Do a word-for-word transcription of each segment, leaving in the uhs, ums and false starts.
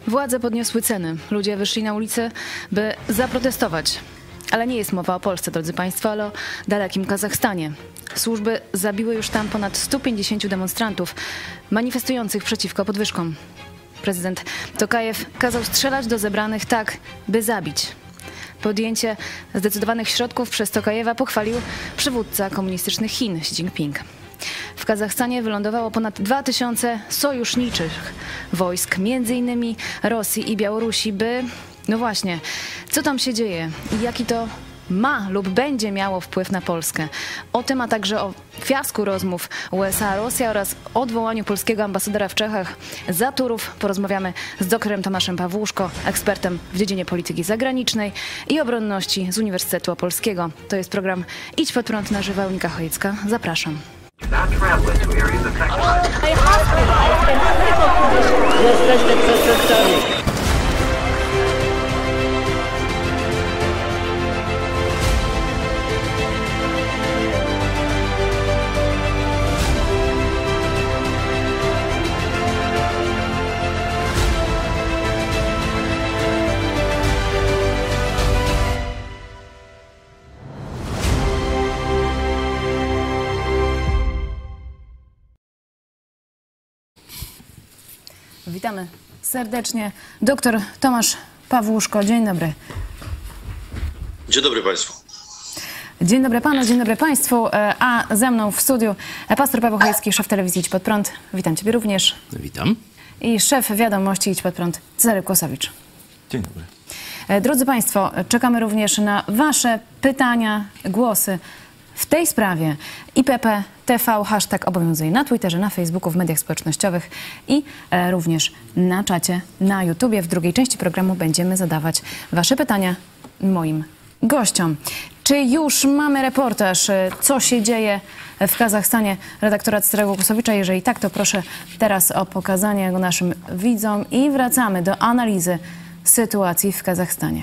Władze podniosły ceny. Ludzie wyszli na ulicę, by zaprotestować. Ale nie jest mowa o Polsce, drodzy Państwo, ale o dalekim Kazachstanie. Służby zabiły już tam ponad stu pięćdziesięciu demonstrantów manifestujących przeciwko podwyżkom. Prezydent Tokajew kazał strzelać do zebranych tak, by zabić. Podjęcie zdecydowanych środków przez Tokajewa pochwalił przywódca komunistycznych Chin Xi Jinping. W Kazachstanie wylądowało ponad dwa tysiące sojuszniczych wojsk, między innymi Rosji i Białorusi, by... No właśnie, co tam się dzieje i jaki to ma lub będzie miało wpływ na Polskę. O tym, a także o fiasku rozmów U S A-Rosja oraz odwołaniu polskiego ambasadora w Czechach za Turów porozmawiamy z doktorem Tomaszem Pawłuszko, ekspertem w dziedzinie polityki zagranicznej i obronności z Uniwersytetu Opolskiego. To jest program Idź Pod Prąd na żywo. Monika Chojecka. Zapraszam. Jesteście przestępcami. Witamy serdecznie. Doktor Tomasz Pawłuszko. Dzień dobry. Dzień dobry Państwu. Dzień dobry Panu, dzień dobry Państwu. A ze mną w studiu pastor Paweł Chojecki, szef telewizji Idź Pod Prąd. Witam Ciebie również. Witam. I szef wiadomości Idź Pod Prąd, Cezary Kłosowicz. Dzień dobry. Drodzy Państwo, czekamy również na Wasze pytania, głosy w tej sprawie. I P P T V, hashtag obowiązuje na Twitterze, na Facebooku, w mediach społecznościowych i e, również na czacie na YouTubie. W drugiej części programu będziemy zadawać Wasze pytania moim gościom. Czy już mamy reportaż, co się dzieje w Kazachstanie, redaktora Cezarego Kłosowicza? Jeżeli tak, to proszę teraz o pokazanie go naszym widzom i wracamy do analizy sytuacji w Kazachstanie.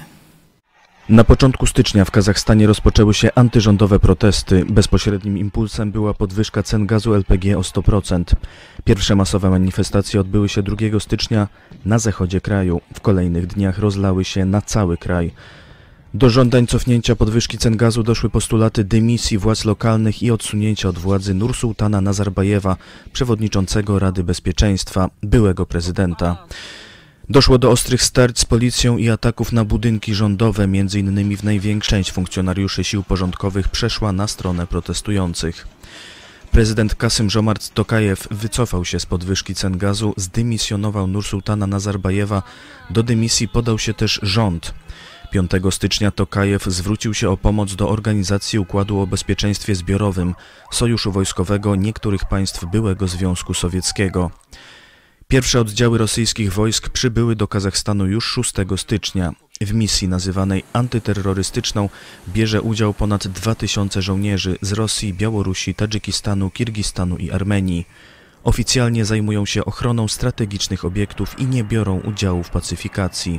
Na początku stycznia w Kazachstanie rozpoczęły się antyrządowe protesty. Bezpośrednim impulsem była podwyżka cen gazu L P G o sto procent. Pierwsze masowe manifestacje odbyły się drugiego stycznia na zachodzie kraju. W kolejnych dniach rozlały się na cały kraj. Do żądań cofnięcia podwyżki cen gazu doszły postulaty dymisji władz lokalnych i odsunięcia od władzy Nursultana Nazarbajewa, przewodniczącego Rady Bezpieczeństwa, byłego prezydenta. Doszło do ostrych starć z policją i ataków na budynki rządowe, między innymi w największą część funkcjonariuszy sił porządkowych przeszła na stronę protestujących. Prezydent Kasym-Żomart Tokajew wycofał się z podwyżki cen gazu, zdymisjonował Nursultana Nazarbajewa, do dymisji podał się też rząd. piątego stycznia Tokajew zwrócił się o pomoc do Organizacji Układu o Bezpieczeństwie Zbiorowym, sojuszu wojskowego niektórych państw byłego Związku Sowieckiego. Pierwsze oddziały rosyjskich wojsk przybyły do Kazachstanu już szóstego stycznia. W misji nazywanej antyterrorystyczną bierze udział ponad dwa tysiące żołnierzy z Rosji, Białorusi, Tadżykistanu, Kirgistanu i Armenii. Oficjalnie zajmują się ochroną strategicznych obiektów i nie biorą udziału w pacyfikacji.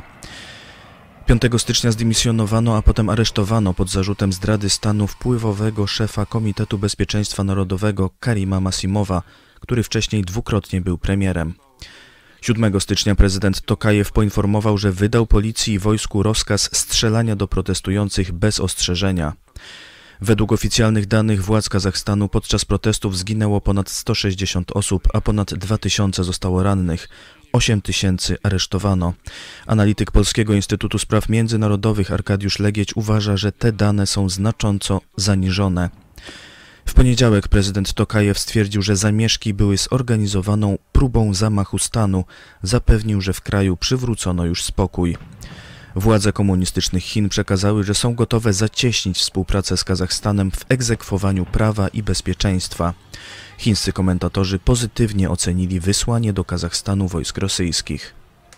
piątego stycznia zdymisjonowano, a potem aresztowano pod zarzutem zdrady stanu wpływowego szefa Komitetu Bezpieczeństwa Narodowego Karima Masimowa, który wcześniej dwukrotnie był premierem. siódmego stycznia prezydent Tokajew poinformował, że wydał policji i wojsku rozkaz strzelania do protestujących bez ostrzeżenia. Według oficjalnych danych władz Kazachstanu podczas protestów zginęło ponad sto sześćdziesiąt osób, a ponad dwa tysiące zostało rannych. osiem tysięcy aresztowano. Analityk Polskiego Instytutu Spraw Międzynarodowych Arkadiusz Legieć uważa, że te dane są znacząco zaniżone. W poniedziałek prezydent Tokajew stwierdził, że zamieszki były zorganizowaną próbą zamachu stanu. Zapewnił, że w kraju przywrócono już spokój. Władze komunistycznych Chin przekazały, że są gotowe zacieśnić współpracę z Kazachstanem w egzekwowaniu prawa i bezpieczeństwa. Chińscy komentatorzy pozytywnie ocenili wysłanie do Kazachstanu wojsk rosyjskich.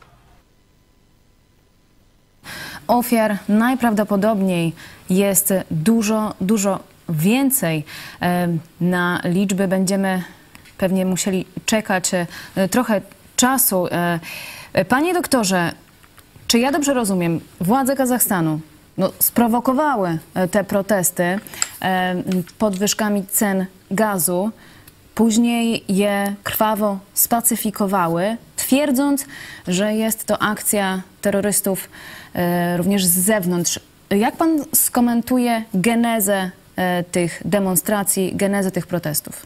Ofiar najprawdopodobniej jest dużo, dużo więcej. Na liczby będziemy pewnie musieli czekać trochę czasu. Panie doktorze, czy ja dobrze rozumiem, władze Kazachstanu no, sprowokowały te protesty podwyżkami cen gazu, później je krwawo spacyfikowały, twierdząc, że jest to akcja terrorystów e, również z zewnątrz. Jak pan skomentuje genezę e, tych demonstracji, genezę tych protestów?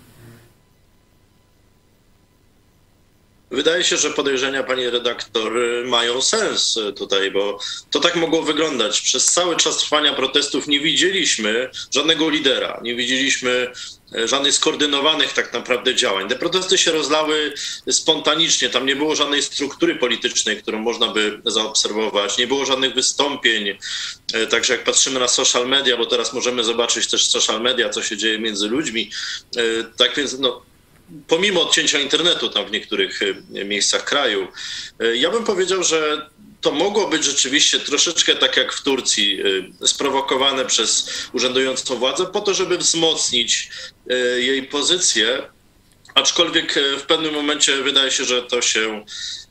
Wydaje się, że podejrzenia pani redaktor mają sens tutaj, bo to tak mogło wyglądać. Przez cały czas trwania protestów nie widzieliśmy żadnego lidera, nie widzieliśmy żadnych skoordynowanych tak naprawdę działań. Te protesty się rozlały spontanicznie, tam nie było żadnej struktury politycznej, którą można by zaobserwować, nie było żadnych wystąpień. Także jak patrzymy na social media, bo teraz możemy zobaczyć też social media, co się dzieje między ludźmi, tak więc no, pomimo odcięcia internetu tam w niektórych miejscach kraju, ja bym powiedział, że to mogło być rzeczywiście troszeczkę tak jak w Turcji, sprowokowane przez urzędującą władzę po to, żeby wzmocnić jej pozycję, aczkolwiek w pewnym momencie wydaje się, że to się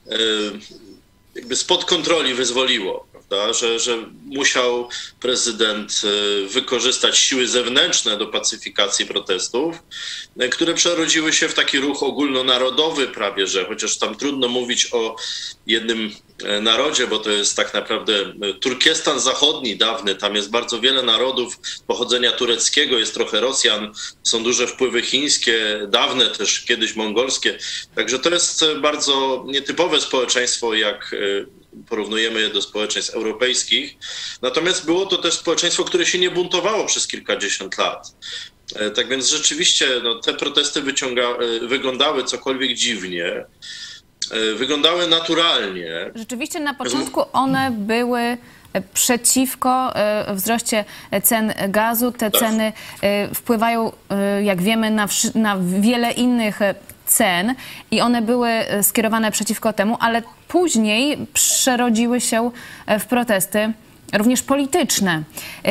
jakby spod kontroli wyzwoliło. Że, że musiał prezydent wykorzystać siły zewnętrzne do pacyfikacji protestów, które przerodziły się w taki ruch ogólnonarodowy prawie, że chociaż tam trudno mówić o jednym narodzie, bo to jest tak naprawdę Turkestan Zachodni dawny, tam jest bardzo wiele narodów pochodzenia tureckiego, jest trochę Rosjan, są duże wpływy chińskie, dawne też kiedyś mongolskie, także to jest bardzo nietypowe społeczeństwo, jak porównujemy je do społeczeństw europejskich. Natomiast było to też społeczeństwo, które się nie buntowało przez kilkadziesiąt lat. Tak więc rzeczywiście no, te protesty wyciąga, wyglądały cokolwiek dziwnie, wyglądały naturalnie. Rzeczywiście na początku one były przeciwko wzroście cen gazu. Te tak. ceny wpływają, jak wiemy, na, na wiele innych cen i one były skierowane przeciwko temu, ale później przerodziły się w protesty również polityczne.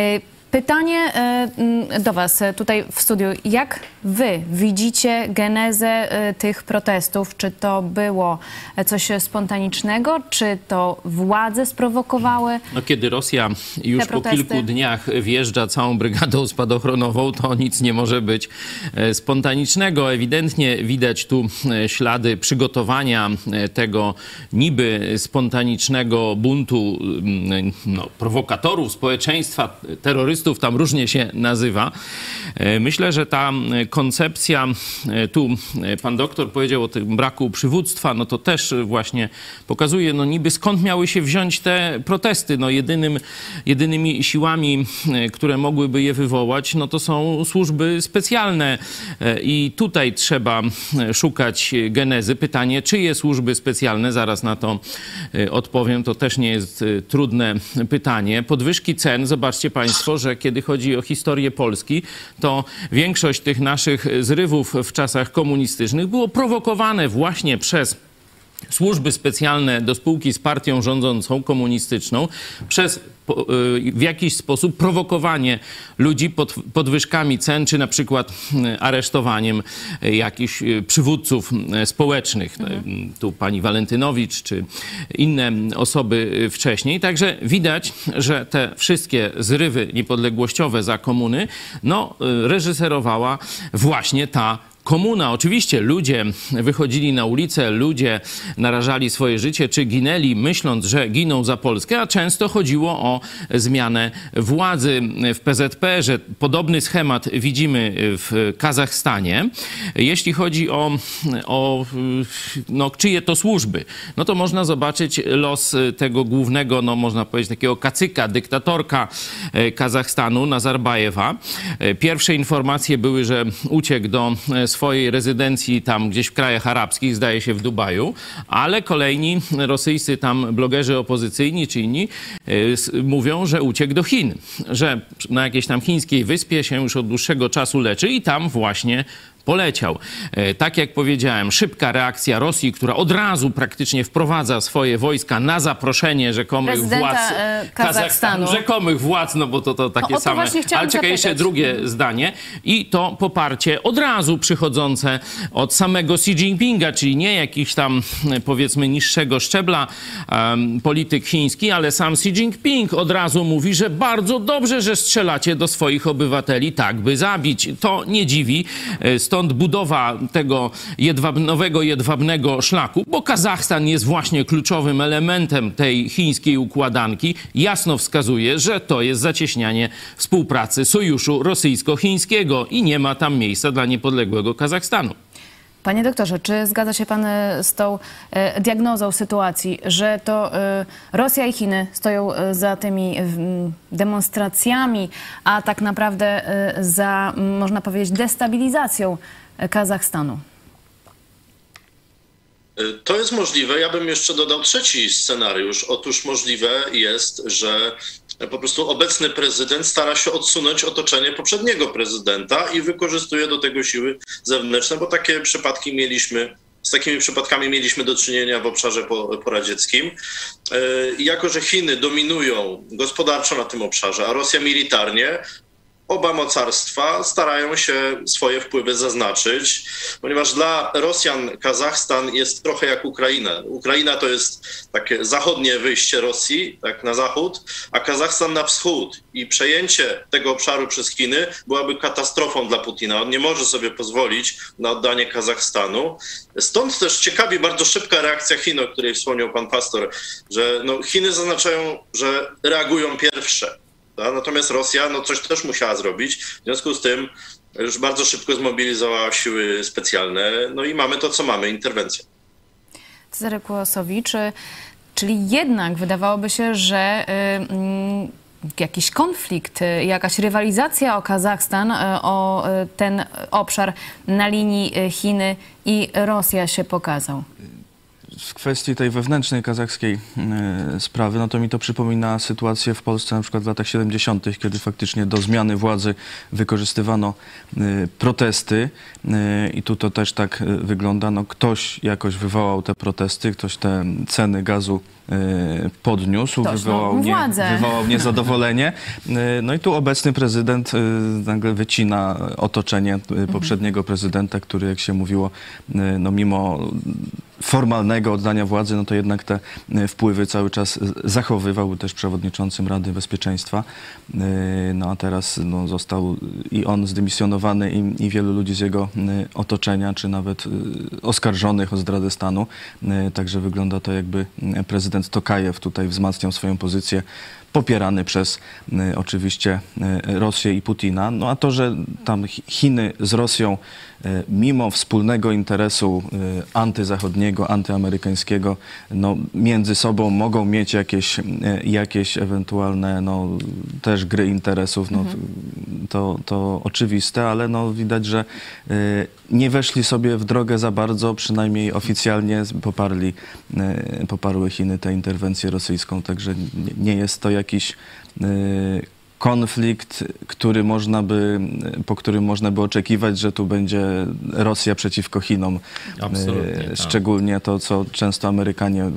Pytanie do was tutaj w studiu. Jak wy widzicie genezę tych protestów? Czy to było coś spontanicznego? Czy to władze sprowokowały? No, kiedy Rosja już po kilku dniach wjeżdża całą brygadą spadochronową, to nic nie może być spontanicznego. Ewidentnie widać tu ślady przygotowania tego niby spontanicznego buntu no, prowokatorów społeczeństwa, terrorystów, tam różnie się nazywa. Myślę, że ta koncepcja, tu pan doktor powiedział o tym braku przywództwa, no to też właśnie pokazuje, no niby skąd miały się wziąć te protesty. No jedynym, jedynymi siłami, które mogłyby je wywołać, no to są służby specjalne i tutaj trzeba szukać genezy. Pytanie, czyje służby specjalne? Zaraz na to odpowiem. To też nie jest trudne pytanie. Podwyżki cen, zobaczcie państwo, że kiedy chodzi o historię Polski, to większość tych naszych zrywów w czasach komunistycznych było prowokowane właśnie przez służby specjalne do spółki z partią rządzącą, komunistyczną, przez w jakiś sposób prowokowanie ludzi pod podwyżkami cen, czy na przykład aresztowaniem jakichś przywódców społecznych. Mhm. Tu pani Walentynowicz, czy inne osoby wcześniej. Także widać, że te wszystkie zrywy niepodległościowe za komuny, no, reżyserowała właśnie ta komuna. Oczywiście ludzie wychodzili na ulicę, ludzie narażali swoje życie, czy ginęli, myśląc, że giną za Polskę, a często chodziło o zmianę władzy w P Z P, że podobny schemat widzimy w Kazachstanie. Jeśli chodzi o, o no, czyje to służby, no to można zobaczyć los tego głównego, no można powiedzieć, takiego kacyka, dyktatorka Kazachstanu, Nazarbajewa. Pierwsze informacje były, że uciekł do swojej rezydencji tam gdzieś w krajach arabskich, zdaje się w Dubaju, ale kolejni rosyjscy tam blogerzy opozycyjni czy inni y, mówią, że uciekł do Chin, że na jakiejś tam chińskiej wyspie się już od dłuższego czasu leczy i tam właśnie poleciał. Tak jak powiedziałem, szybka reakcja Rosji, która od razu praktycznie wprowadza swoje wojska na zaproszenie rzekomych prezydenta władz Kazachstanu. Rzekomych władz, no bo to, to takie no, to same. Ale czekaj, jeszcze drugie zdanie. I to poparcie od razu przychodzące od samego Xi Jinpinga, czyli nie jakiś tam, powiedzmy, niższego szczebla um, polityk chiński, ale sam Xi Jinping od razu mówi, że bardzo dobrze, że strzelacie do swoich obywateli, tak by zabić. To nie dziwi. Z Stąd budowa tego jedwab, nowego jedwabnego szlaku, bo Kazachstan jest właśnie kluczowym elementem tej chińskiej układanki, jasno wskazuje, że to jest zacieśnianie współpracy sojuszu rosyjsko-chińskiego i nie ma tam miejsca dla niepodległego Kazachstanu. Panie doktorze, czy zgadza się pan z tą e, diagnozą sytuacji, że to e, Rosja i Chiny stoją e, za tymi e, demonstracjami, a tak naprawdę e, za, można powiedzieć, destabilizacją Kazachstanu? To jest możliwe. Ja bym jeszcze dodał trzeci scenariusz. Otóż możliwe jest, że po prostu obecny prezydent stara się odsunąć otoczenie poprzedniego prezydenta i wykorzystuje do tego siły zewnętrzne, bo takie przypadki mieliśmy, z takimi przypadkami mieliśmy do czynienia w obszarze poradzieckim. I jako że Chiny dominują gospodarczo na tym obszarze, a Rosja militarnie, oba mocarstwa starają się swoje wpływy zaznaczyć, ponieważ dla Rosjan Kazachstan jest trochę jak Ukraina. Ukraina to jest takie zachodnie wyjście Rosji, tak na zachód, a Kazachstan na wschód. I przejęcie tego obszaru przez Chiny byłaby katastrofą dla Putina. On nie może sobie pozwolić na oddanie Kazachstanu. Stąd też ciekawi bardzo szybka reakcja Chin, o której wspomniał pan pastor, że no, Chiny zaznaczają, że reagują pierwsze. Natomiast Rosja no coś też musiała zrobić. W związku z tym już bardzo szybko zmobilizowała siły specjalne. No i mamy to, co mamy, interwencję. Cezary Kłosowicz, czyli jednak wydawałoby się, że y, jakiś konflikt, jakaś rywalizacja o Kazachstan, o ten obszar na linii Chiny i Rosja się pokazał. W kwestii tej wewnętrznej kazachskiej y, sprawy, no to mi to przypomina sytuację w Polsce na przykład w latach siedemdziesiątych, kiedy faktycznie do zmiany władzy wykorzystywano y, protesty y, i tu to też tak y, wygląda. No, ktoś jakoś wywołał te protesty, ktoś te ceny gazu y, podniósł, Ktoś, wywołał, no, nie, władzę. wywołał niezadowolenie. Y, no i tu obecny prezydent y, nagle wycina otoczenie y, poprzedniego prezydenta, który, jak się mówiło, y, no mimo formalnego oddania władzy, no to jednak te wpływy cały czas zachowywał, był też przewodniczącym Rady Bezpieczeństwa. No a teraz no, został i on zdymisjonowany i, i wielu ludzi z jego otoczenia, czy nawet oskarżonych o zdradę stanu. Także wygląda to, jakby prezydent Tokajew tutaj wzmacniał swoją pozycję, popierany przez y, oczywiście y, Rosję i Putina. No a to, że tam Chiny z Rosją y, mimo wspólnego interesu y, antyzachodniego, antyamerykańskiego, no, między sobą mogą mieć jakieś, y, jakieś ewentualne no, też gry interesów, no, mhm. to, to oczywiste, ale no, widać, że y, nie weszli sobie w drogę za bardzo, przynajmniej oficjalnie poparli, y, poparły Chiny tę interwencję rosyjską, także nie, nie jest to jakiś y, konflikt, który można by, po którym można by oczekiwać, że tu będzie Rosja przeciwko Chinom. Absolutnie, y, tak. Szczególnie to, co często Amerykanie,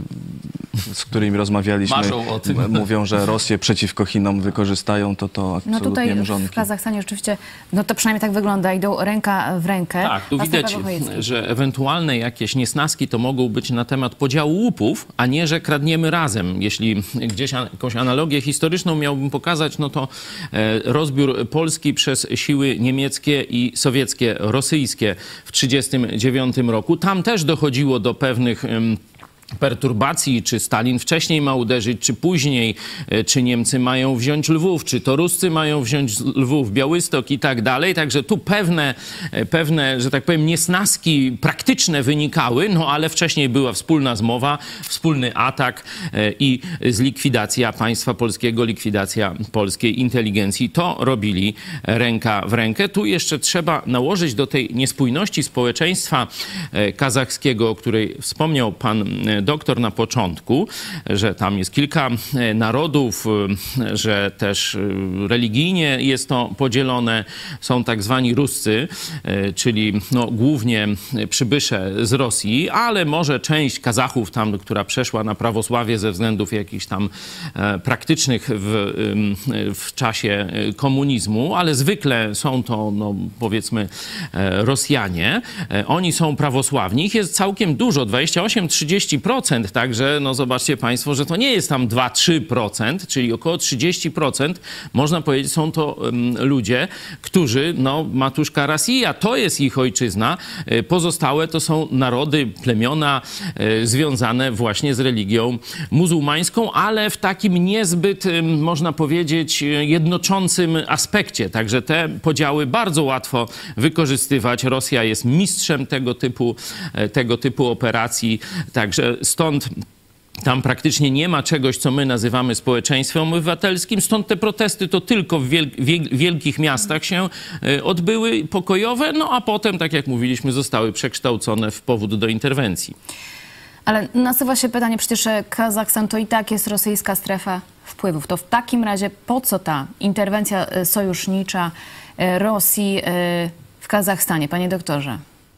z którymi rozmawialiśmy, mówią, że Rosję przeciwko Chinom wykorzystają, to to absolutnie No tutaj mrzonki. w Kazachstanie rzeczywiście, no to przynajmniej tak wygląda, idą ręka w rękę. Tak, tu widać, że ewentualne jakieś niesnaski to mogą być na temat podziału łupów, a nie, że kradniemy razem. Jeśli gdzieś jakąś analogię historyczną miałbym pokazać, no to rozbiór Polski przez siły niemieckie i sowieckie, rosyjskie w tysiąc dziewięćset trzydziestym dziewiątym roku. Tam też dochodziło do pewnych perturbacji, czy Stalin wcześniej ma uderzyć, czy później, czy Niemcy mają wziąć Lwów, czy to Ruscy mają wziąć Lwów, Białystok i tak dalej. Także tu pewne, pewne, że tak powiem, niesnaski praktyczne wynikały, no ale wcześniej była wspólna zmowa, wspólny atak i zlikwidacja państwa polskiego, likwidacja polskiej inteligencji. To robili ręka w rękę. Tu jeszcze trzeba nałożyć do tej niespójności społeczeństwa kazachskiego, o której wspomniał pan doktor na początku, że tam jest kilka narodów, że też religijnie jest to podzielone. Są tak zwani Ruscy, czyli no, głównie przybysze z Rosji, ale może część Kazachów tam, która przeszła na prawosławie ze względów jakichś tam praktycznych w, w czasie komunizmu, ale zwykle są to, no, powiedzmy, Rosjanie. Oni są prawosławni. Ich jest całkiem dużo, dwadzieścia osiem do trzydziestu procent, także no zobaczcie państwo, że to nie jest tam dwa do trzech procent, czyli około trzydzieści procent, można powiedzieć, są to um, ludzie, którzy, no matuszka Rosja, to jest ich ojczyzna, pozostałe to są narody, plemiona e, związane właśnie z religią muzułmańską, ale w takim niezbyt, e, można powiedzieć, jednoczącym aspekcie. Także te podziały bardzo łatwo wykorzystywać. Rosja jest mistrzem tego typu, e, tego typu operacji, także stąd tam praktycznie nie ma czegoś, co my nazywamy społeczeństwem obywatelskim. Stąd te protesty to tylko w wiel wielkich miastach się odbyły, pokojowe, no a potem, tak jak mówiliśmy, zostały przekształcone w powód do interwencji. Ale nasuwa się pytanie, przecież Kazachstan to i tak jest rosyjska strefa wpływów. To w takim razie po co ta interwencja sojusznicza Rosji w Kazachstanie, panie doktorze?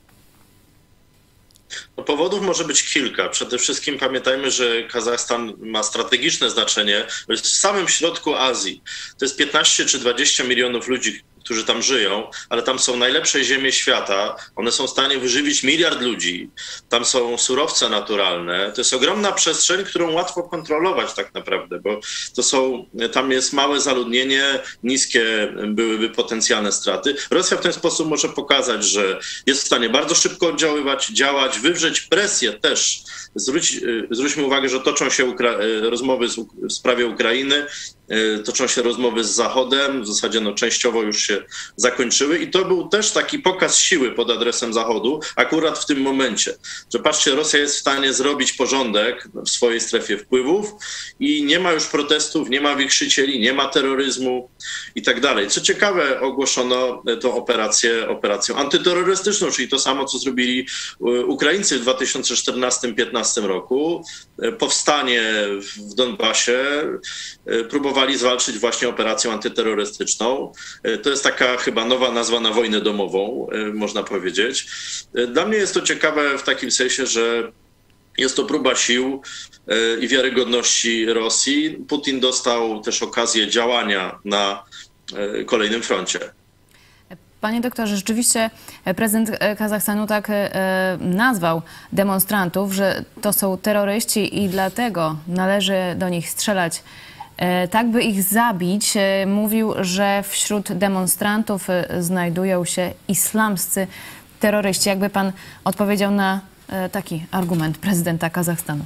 No, powodów może być kilka. Przede wszystkim pamiętajmy, że Kazachstan ma strategiczne znaczenie, bo jest w samym środku Azji. To jest piętnaście czy dwadzieścia milionów ludzi, którzy tam żyją, ale tam są najlepsze ziemie świata. One są w stanie wyżywić miliard ludzi. Tam są surowce naturalne. To jest ogromna przestrzeń, którą łatwo kontrolować tak naprawdę, bo to są, tam jest małe zaludnienie, niskie byłyby potencjalne straty. Rosja w ten sposób może pokazać, że jest w stanie bardzo szybko oddziaływać, działać, wywrzeć presję też. Zwróć, zwróćmy uwagę, że toczą się Ukra- rozmowy z, w sprawie Ukrainy, toczą się rozmowy z Zachodem, w zasadzie no, częściowo już się zakończyły i to był też taki pokaz siły pod adresem Zachodu, akurat w tym momencie, że patrzcie, Rosja jest w stanie zrobić porządek w swojej strefie wpływów i nie ma już protestów, nie ma wichrzycieli, nie ma terroryzmu i tak dalej. Co ciekawe, ogłoszono tą operację, operacją antyterrorystyczną, czyli to samo, co zrobili Ukraińcy w dwa tysiące czternastym do dwa tysiące piętnastym roku. Powstanie w Donbasie próbowali zwalczyć właśnie operacją antyterrorystyczną. To jest taka chyba nowa nazwa na wojnę domową, można powiedzieć. Dla mnie jest to ciekawe w takim sensie, że jest to próba sił i wiarygodności Rosji. Putin dostał też okazję działania na kolejnym froncie. Panie doktorze, rzeczywiście prezydent Kazachstanu tak nazwał demonstrantów, że to są terroryści i dlatego należy do nich strzelać, tak by ich zabić. Mówił, że wśród demonstrantów znajdują się islamscy terroryści. Jakby pan odpowiedział na taki argument prezydenta Kazachstanu?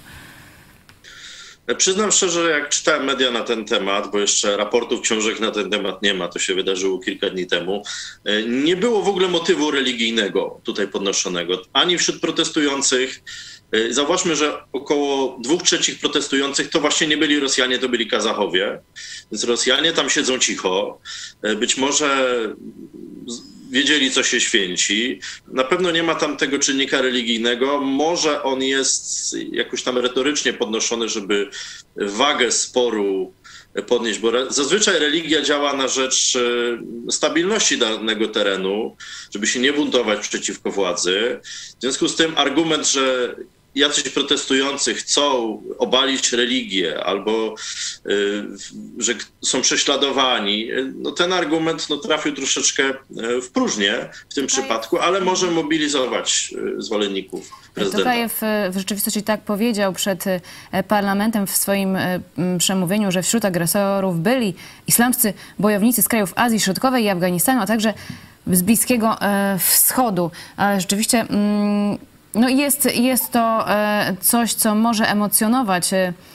Przyznam szczerze, jak czytałem media na ten temat, bo jeszcze raportów, książek na ten temat nie ma, to się wydarzyło kilka dni temu, nie było w ogóle motywu religijnego tutaj podnoszonego, ani wśród protestujących. Zauważmy, że około dwóch trzecich protestujących to właśnie nie byli Rosjanie, to byli Kazachowie, więc Rosjanie tam siedzą cicho. Być może wiedzieli, co się święci. Na pewno nie ma tam tego czynnika religijnego. Może on jest jakoś tam retorycznie podnoszony, żeby wagę sporu podnieść, bo zazwyczaj religia działa na rzecz stabilności danego terenu, żeby się nie buntować przeciwko władzy. W związku z tym argument, że jacyś protestujący chcą obalić religię albo y, że są prześladowani, no ten argument no, trafił troszeczkę w próżnię w tym przypadku, ale może mobilizować zwolenników prezydenta. Tokajew w rzeczywistości tak powiedział przed parlamentem w swoim przemówieniu, że wśród agresorów byli islamscy bojownicy z krajów Azji Środkowej i Afganistanu, a także z Bliskiego Wschodu. Ale rzeczywiście no jest, jest to coś, co może emocjonować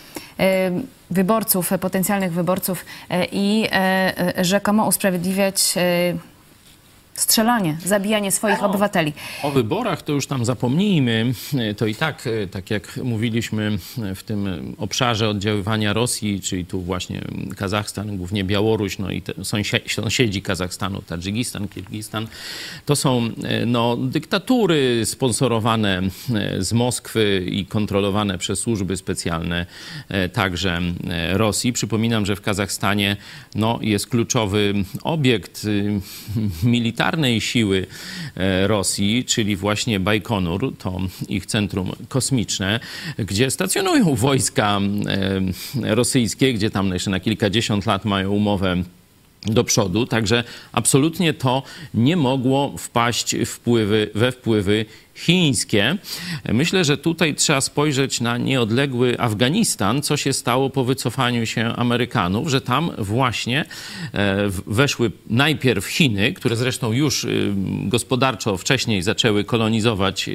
wyborców, potencjalnych wyborców i rzekomo usprawiedliwiać strzelanie, zabijanie swoich o, obywateli. O wyborach to już tam zapomnijmy. To i tak, tak jak mówiliśmy w tym obszarze oddziaływania Rosji, czyli tu właśnie Kazachstan, głównie Białoruś, no i sąsiedzi, sąsiedzi Kazachstanu, Tadżykistan, Kirgistan, to są no, dyktatury sponsorowane z Moskwy i kontrolowane przez służby specjalne także Rosji. Przypominam, że w Kazachstanie no, jest kluczowy obiekt militarny, siły Rosji, czyli właśnie Bajkonur, to ich centrum kosmiczne, gdzie stacjonują wojska rosyjskie, gdzie tam jeszcze na kilkadziesiąt lat mają umowę do przodu, także absolutnie to nie mogło wpaść wpływy, we wpływy chińskie. Myślę, że tutaj trzeba spojrzeć na nieodległy Afganistan, co się stało po wycofaniu się Amerykanów, że tam właśnie weszły najpierw Chiny, które zresztą już gospodarczo wcześniej zaczęły kolonizować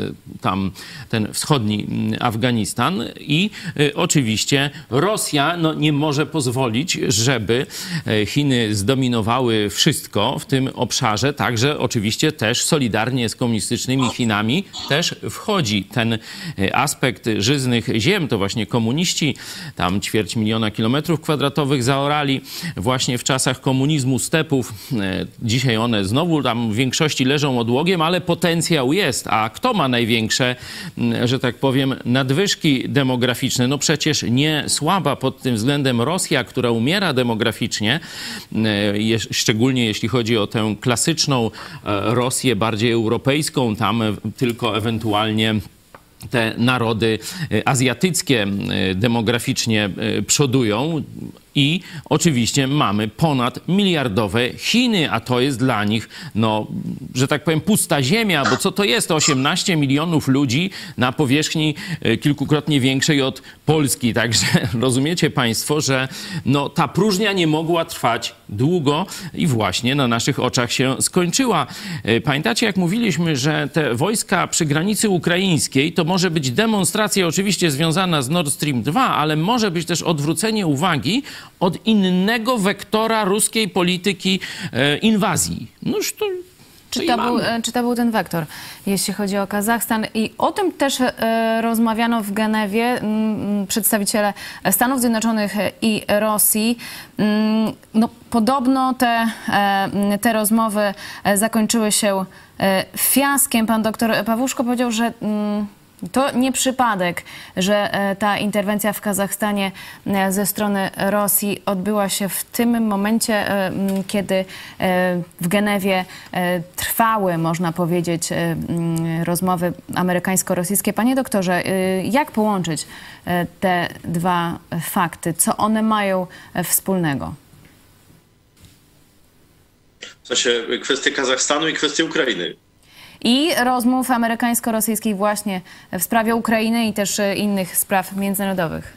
tam ten wschodni Afganistan i oczywiście Rosja no, nie może pozwolić, żeby Chiny zdominowały wszystko w tym obszarze, także oczywiście też solidarnie z komunistycznymi Chinami też wchodzi ten aspekt żyznych ziem. To właśnie komuniści tam ćwierć miliona kilometrów kwadratowych zaorali właśnie w czasach komunizmu stepów. Dzisiaj one znowu tam w większości leżą odłogiem, ale potencjał jest. A kto ma największe, że tak powiem, nadwyżki demograficzne? No przecież nie słaba pod tym względem Rosja, która umiera demograficznie, szczególnie jeśli chodzi o tę klasyczną Rosję, bardziej europejską, tam tylko ewentualnie te narody azjatyckie demograficznie przodują. I oczywiście mamy ponad miliardowe Chiny, a to jest dla nich, no, że tak powiem, pusta ziemia, bo co to jest? osiemnaście milionów ludzi na powierzchni kilkukrotnie większej od Polski. Także rozumiecie państwo, że no, ta próżnia nie mogła trwać długo i właśnie na naszych oczach się skończyła. Pamiętacie, jak mówiliśmy, że te wojska przy granicy ukraińskiej to może być demonstracja oczywiście związana z Nord Stream dwa, ale może być też odwrócenie uwagi od innego wektora ruskiej polityki e, inwazji. Noż to, czy, to był, czy to był ten wektor, jeśli chodzi o Kazachstan? I o tym też e, rozmawiano w Genewie. M, przedstawiciele Stanów Zjednoczonych i Rosji. M, no, podobno te, e, te rozmowy zakończyły się e, fiaskiem. Pan doktor Pawłuszko powiedział, że m, to nie przypadek, że ta interwencja w Kazachstanie ze strony Rosji odbyła się w tym momencie, kiedy w Genewie trwały, można powiedzieć, rozmowy amerykańsko-rosyjskie. Panie doktorze, jak połączyć te dwa fakty? Co one mają wspólnego? W sensie kwestie Kazachstanu i kwestie Ukrainy. I rozmów amerykańsko-rosyjskich właśnie w sprawie Ukrainy i też innych spraw międzynarodowych.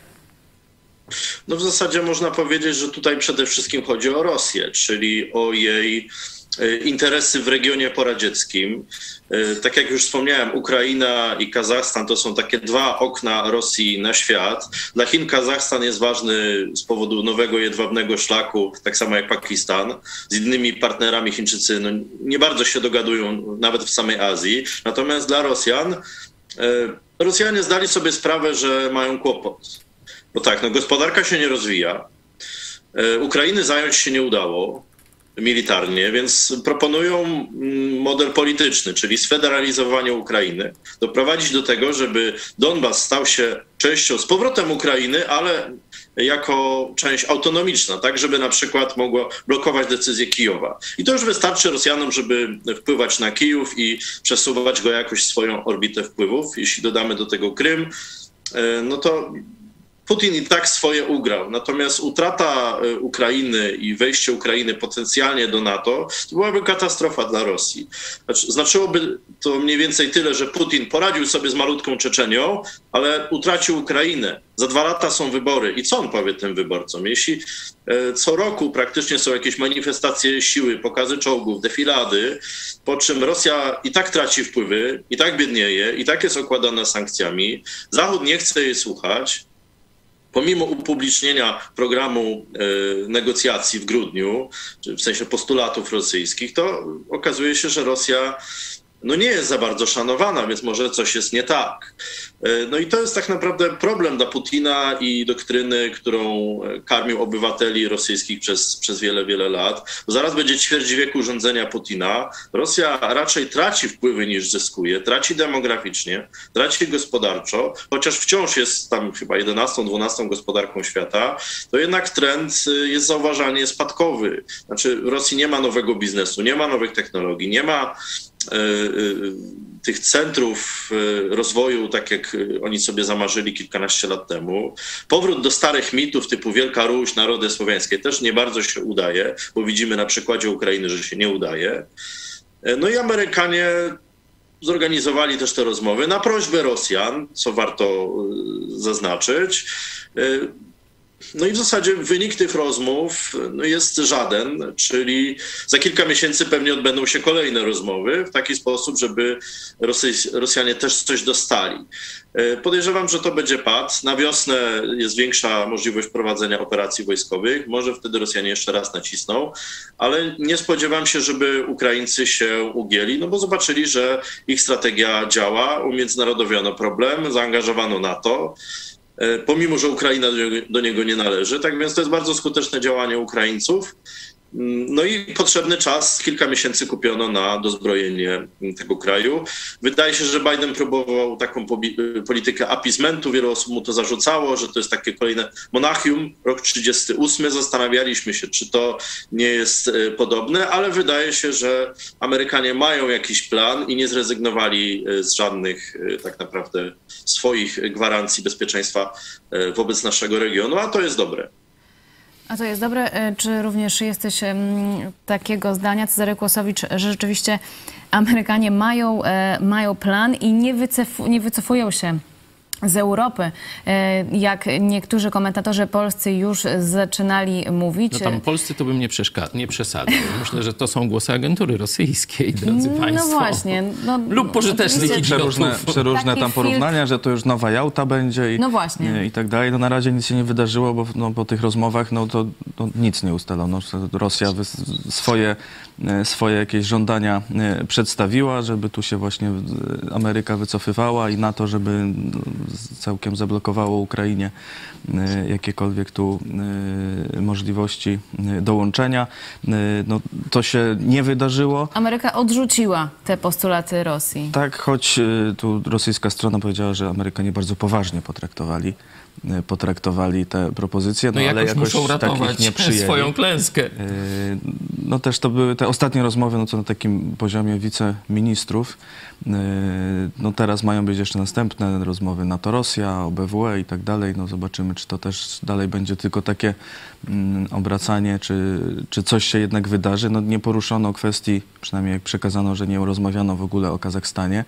No w zasadzie można powiedzieć, że tutaj przede wszystkim chodzi o Rosję, czyli o jej interesy w regionie poradzieckim. Tak jak już wspomniałem, Ukraina i Kazachstan to są takie dwa okna Rosji na świat. Dla Chin Kazachstan jest ważny z powodu nowego jedwabnego szlaku, tak samo jak Pakistan. Z innymi partnerami Chińczycy no, nie bardzo się dogadują, nawet w samej Azji. Natomiast dla Rosjan, Rosjanie zdali sobie sprawę, że mają kłopot. Bo tak, no, gospodarka się nie rozwija. Ukrainy zająć się nie udało militarnie, więc proponują model polityczny, czyli sfederalizowanie Ukrainy, doprowadzić do tego, żeby Donbas stał się częścią z powrotem Ukrainy, ale jako część autonomiczna, tak, żeby na przykład mogło blokować decyzje Kijowa. I to już wystarczy Rosjanom, żeby wpływać na Kijów i przesuwać go jakoś w swoją orbitę wpływów. Jeśli dodamy do tego Krym, no to Putin i tak swoje ugrał, natomiast utrata Ukrainy i wejście Ukrainy potencjalnie do NATO to byłaby katastrofa dla Rosji. Znaczy, znaczyłoby to mniej więcej tyle, że Putin poradził sobie z malutką Czeczenią, ale utracił Ukrainę. Za dwa lata są wybory. I co on powie tym wyborcom? Jeśli co roku praktycznie są jakieś manifestacje siły, pokazy czołgów, defilady, po czym Rosja i tak traci wpływy, i tak biednieje, i tak jest okładana sankcjami, Zachód nie chce jej słuchać, pomimo upublicznienia programu y, negocjacji w grudniu, czy w sensie postulatów rosyjskich, to okazuje się, że Rosja no nie jest za bardzo szanowana, więc może coś jest nie tak. No i to jest tak naprawdę problem dla Putina i doktryny, którą karmił obywateli rosyjskich przez, przez wiele, wiele lat. Bo zaraz będzie ćwierć wieku rządzenia Putina. Rosja raczej traci wpływy niż zyskuje, traci demograficznie, traci gospodarczo, chociaż wciąż jest tam chyba jedenastą, dwunastą gospodarką świata, to jednak trend jest zauważalnie spadkowy. Znaczy w Rosji nie ma nowego biznesu, nie ma nowych technologii, nie ma tych centrów rozwoju, tak jak oni sobie zamarzyli kilkanaście lat temu. Powrót do starych mitów typu Wielka Ruś, narody słowiańskie też nie bardzo się udaje, bo widzimy na przykładzie Ukrainy, że się nie udaje. No i Amerykanie zorganizowali też te rozmowy na prośbę Rosjan, co warto zaznaczyć. No i w zasadzie wynik tych rozmów no jest żaden, czyli za kilka miesięcy pewnie odbędą się kolejne rozmowy w taki sposób, żeby Rosy- Rosjanie też coś dostali. Podejrzewam, że to będzie pad. Na wiosnę jest większa możliwość prowadzenia operacji wojskowych. Może wtedy Rosjanie jeszcze raz nacisną, ale nie spodziewam się, żeby Ukraińcy się ugięli, no bo zobaczyli, że ich strategia działa, umiędzynarodowiono problem, zaangażowano NATO, pomimo że Ukraina do niego, do niego nie należy. Tak więc to jest bardzo skuteczne działanie Ukraińców. No i potrzebny czas, kilka miesięcy kupiono na dozbrojenie tego kraju. Wydaje się, że Biden próbował taką politykę appeasementu. Wiele osób mu to zarzucało, że to jest takie kolejne Monachium, rok trzydziesty ósmy. Zastanawialiśmy się, czy to nie jest podobne, ale wydaje się, że Amerykanie mają jakiś plan i nie zrezygnowali z żadnych tak naprawdę swoich gwarancji bezpieczeństwa wobec naszego regionu, a to jest dobre. A to jest dobre. Czy również jesteś takiego zdania, Cezary Kłosowicz, że rzeczywiście Amerykanie mają, mają plan i nie, wycof- nie wycofują się z Europy, jak niektórzy komentatorzy polscy już zaczynali mówić? No tam polscy to bym nie, przeszka- nie przesadzał. Myślę, że to są głosy agentury rosyjskiej, drodzy państwo. No właśnie. No, lub pożytecznych idiotów. Przeróżne, przeróżne tam Taki porównania, że to już nowa Jałta będzie i, No właśnie. i tak dalej. No na razie nic się nie wydarzyło, bo no, po tych rozmowach no, to no, nic nie ustalono. Rosja wy, swoje, swoje jakieś żądania przedstawiła, żeby tu się właśnie Ameryka wycofywała i NATO, żeby całkiem zablokowało Ukrainie jakiekolwiek tu możliwości dołączenia. No, to się nie wydarzyło. Ameryka odrzuciła te postulaty Rosji. Tak, choć tu rosyjska strona powiedziała, że Amerykanie bardzo poważnie potraktowali, potraktowali te propozycje, no, no ale jakoś jakoś muszą ratować nie przyjęli. swoją klęskę. No też to były te ostatnie rozmowy, no co na takim poziomie wiceministrów. No teraz mają być jeszcze następne rozmowy NATO-Rosja, O B W E i tak dalej. No zobaczymy, czy to też dalej będzie tylko takie mm, obracanie, czy, czy coś się jednak wydarzy. No nie poruszono kwestii, przynajmniej jak przekazano, że nie rozmawiano w ogóle o Kazachstanie.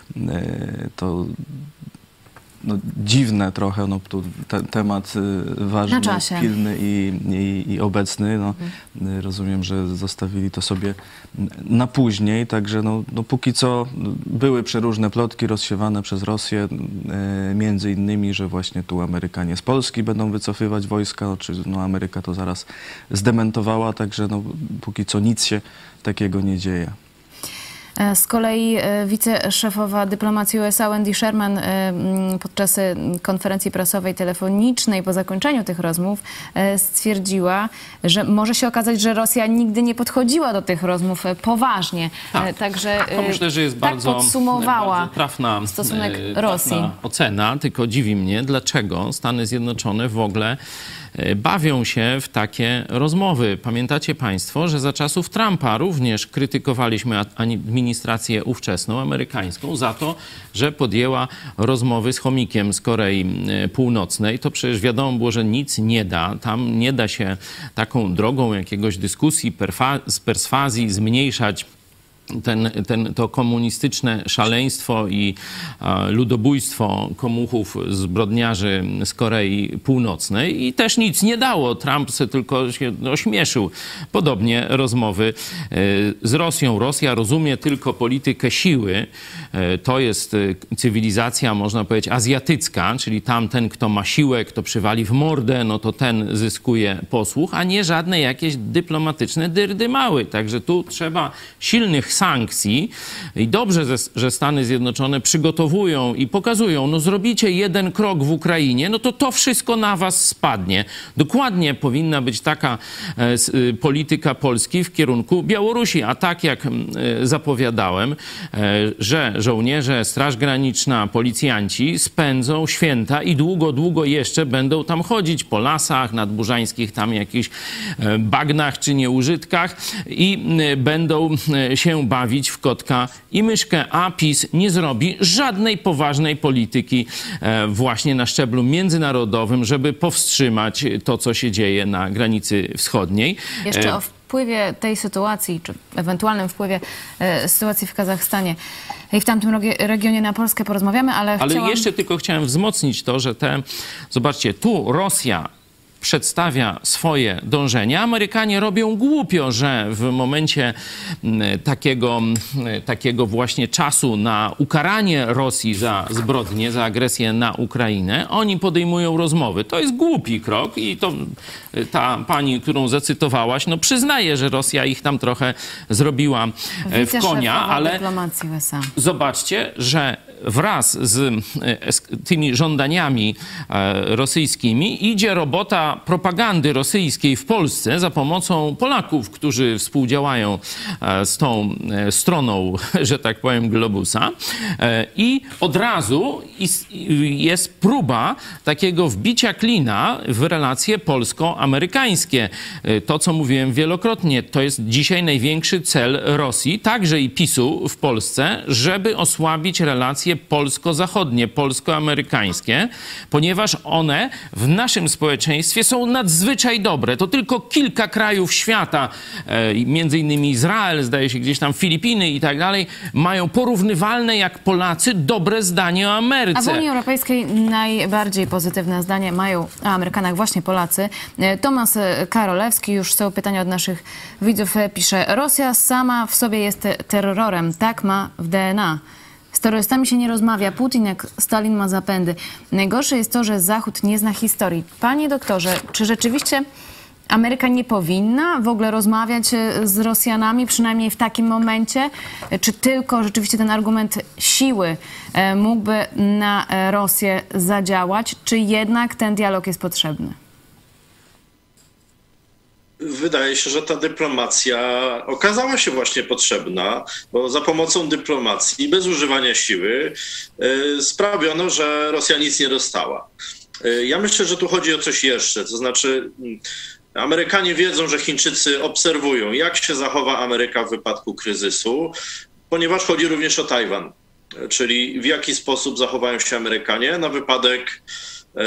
To no, dziwne trochę, no, tu te, temat ważny, pilny i, i, i obecny. No, mhm. Rozumiem, że zostawili to sobie na później, także no, no, póki co były przeróżne plotki rozsiewane przez Rosję, e, między innymi, że właśnie tu Amerykanie z Polski będą wycofywać wojska, czy no, Ameryka to zaraz zdementowała, także no, póki co nic się takiego nie dzieje. Z kolei wiceszefowa dyplomacji U S A Wendy Sherman podczas konferencji prasowej telefonicznej po zakończeniu tych rozmów stwierdziła, że może się okazać, że Rosja nigdy nie podchodziła do tych rozmów poważnie. Tak. Także to myślę, że jest tak bardzo, podsumowała bardzo trafna, stosunek trafna Rosji. ocena, tylko dziwi mnie, dlaczego Stany Zjednoczone w ogóle bawią się w takie rozmowy. Pamiętacie państwo, że za czasów Trumpa również krytykowaliśmy administrację ówczesną, amerykańską, za to, że podjęła rozmowy z chomikiem z Korei Północnej. To przecież wiadomo było, że nic nie da. Tam nie da się taką drogą jakiegoś dyskusji, perfa- z perswazji zmniejszać Ten, ten, to komunistyczne szaleństwo i e, ludobójstwo komuchów, zbrodniarzy z Korei Północnej i też nic nie dało. Trump se tylko się ośmieszył. Podobnie rozmowy e, z Rosją. Rosja rozumie tylko politykę siły. E, to jest e, cywilizacja, można powiedzieć, azjatycka, czyli tam ten, kto ma siłę, kto przywali w mordę, no to ten zyskuje posłuch, a nie żadne jakieś dyplomatyczne dyrdymały. Także tu trzeba silnych sankcji i dobrze, że Stany Zjednoczone przygotowują i pokazują, no zrobicie jeden krok w Ukrainie, no to to wszystko na was spadnie. Dokładnie powinna być taka e, polityka Polski w kierunku Białorusi, a tak jak e, zapowiadałem, e, że żołnierze, Straż Graniczna, policjanci spędzą święta i długo, długo jeszcze będą tam chodzić po lasach nadburzańskich, tam jakichś e, bagnach czy nieużytkach i e, będą e, się bawić w kotka i myszkę, a PiS nie zrobi żadnej poważnej polityki właśnie na szczeblu międzynarodowym, żeby powstrzymać to, co się dzieje na granicy wschodniej. Jeszcze o wpływie tej sytuacji, czy ewentualnym wpływie e, sytuacji w Kazachstanie i w tamtym regionie na Polskę porozmawiamy, ale Ale chciałam... jeszcze tylko chciałem wzmocnić to, że te, zobaczcie, tu Rosja przedstawia swoje dążenia. Amerykanie robią głupio, że w momencie takiego, takiego właśnie czasu na ukaranie Rosji za zbrodnie, za agresję na Ukrainę, oni podejmują rozmowy. To jest głupi krok i to ta pani, którą zacytowałaś, no przyznaje, że Rosja ich tam trochę zrobiła w konia, ale dyplomacji U S A. Zobaczcie, że wraz z tymi żądaniami rosyjskimi idzie robota propagandy rosyjskiej w Polsce za pomocą Polaków, którzy współdziałają z tą stroną, że tak powiem, globusa. I od razu jest próba takiego wbicia klina w relacje polsko-amerykańskie. To, co mówiłem wielokrotnie, to jest dzisiaj największy cel Rosji, także i PiSu w Polsce, żeby osłabić relacje polsko-zachodnie, polsko-amerykańskie, ponieważ one w naszym społeczeństwie są nadzwyczaj dobre. To tylko kilka krajów świata, między innymi Izrael, zdaje się gdzieś tam Filipiny i tak dalej, mają porównywalne jak Polacy dobre zdanie o Ameryce. A w Unii Europejskiej najbardziej pozytywne zdanie mają o Amerykanach właśnie Polacy. Tomasz Karolewski, już są pytania od naszych widzów, pisze: Rosja sama w sobie jest terrorem, tak ma w D N A. Z terrorystami się nie rozmawia. Putin jak Stalin ma zapędy. Najgorsze jest to, że Zachód nie zna historii. Panie doktorze, czy rzeczywiście Ameryka nie powinna w ogóle rozmawiać z Rosjanami, przynajmniej w takim momencie? Czy tylko rzeczywiście ten argument siły mógłby na Rosję zadziałać? Czy jednak ten dialog jest potrzebny? Wydaje się, że ta dyplomacja okazała się właśnie potrzebna, bo za pomocą dyplomacji, bez używania siły, yy, sprawiono, że Rosja nic nie dostała. Yy, ja myślę, że tu chodzi o coś jeszcze, to znaczy yy, Amerykanie wiedzą, że Chińczycy obserwują, jak się zachowa Ameryka w wypadku kryzysu, ponieważ chodzi również o Tajwan, yy, czyli w jaki sposób zachowają się Amerykanie na wypadek yy,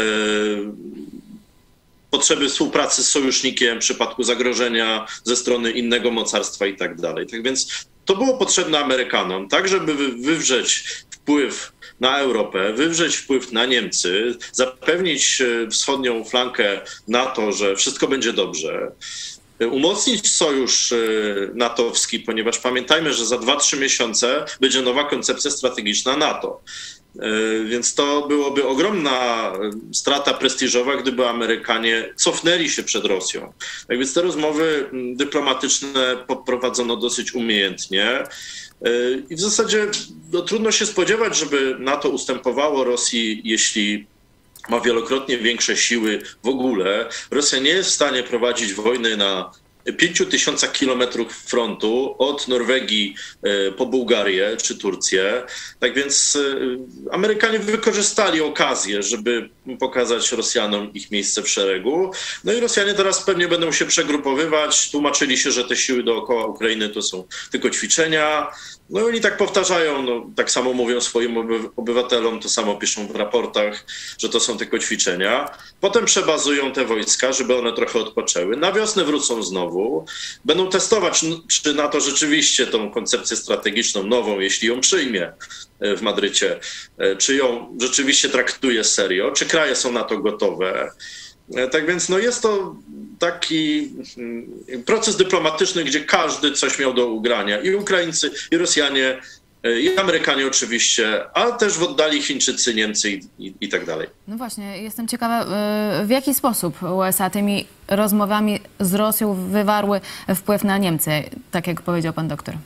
potrzeby współpracy z sojusznikiem w przypadku zagrożenia ze strony innego mocarstwa i tak dalej. Tak więc to było potrzebne Amerykanom, tak żeby wywrzeć wpływ na Europę, wywrzeć wpływ na Niemcy, zapewnić wschodnią flankę NATO, że wszystko będzie dobrze, umocnić sojusz natowski, ponieważ pamiętajmy, że za dwa trzy miesiące będzie nowa koncepcja strategiczna NATO. Więc to byłoby ogromna strata prestiżowa, gdyby Amerykanie cofnęli się przed Rosją. Tak więc te rozmowy dyplomatyczne poprowadzono dosyć umiejętnie i w zasadzie no, trudno się spodziewać, żeby NATO ustępowało Rosji, jeśli ma wielokrotnie większe siły w ogóle. Rosja nie jest w stanie prowadzić wojny na pięciu tysiącach kilometrów frontu od Norwegii po Bułgarię czy Turcję. Tak więc Amerykanie wykorzystali okazję, żeby pokazać Rosjanom ich miejsce w szeregu. No i Rosjanie teraz pewnie będą się przegrupowywać. Tłumaczyli się, że te siły dookoła Ukrainy to są tylko ćwiczenia. No i oni tak powtarzają, no, tak samo mówią swoim obywatelom, to samo piszą w raportach, że to są tylko ćwiczenia. Potem przebazują te wojska, żeby one trochę odpoczęły. Na wiosnę wrócą znowu. Będą testować, czy NATO rzeczywiście tą koncepcję strategiczną nową, jeśli ją przyjmie w Madrycie, czy ją rzeczywiście traktuje serio, czy kraje są na to gotowe. Tak więc no jest to taki proces dyplomatyczny, gdzie każdy coś miał do ugrania. I Ukraińcy, i Rosjanie, i Amerykanie oczywiście, a też w oddali Chińczycy, Niemcy i, i, i tak dalej. No właśnie, jestem ciekawa, w jaki sposób U S A tymi rozmowami z Rosją wywarły wpływ na Niemcy, tak jak powiedział pan doktor.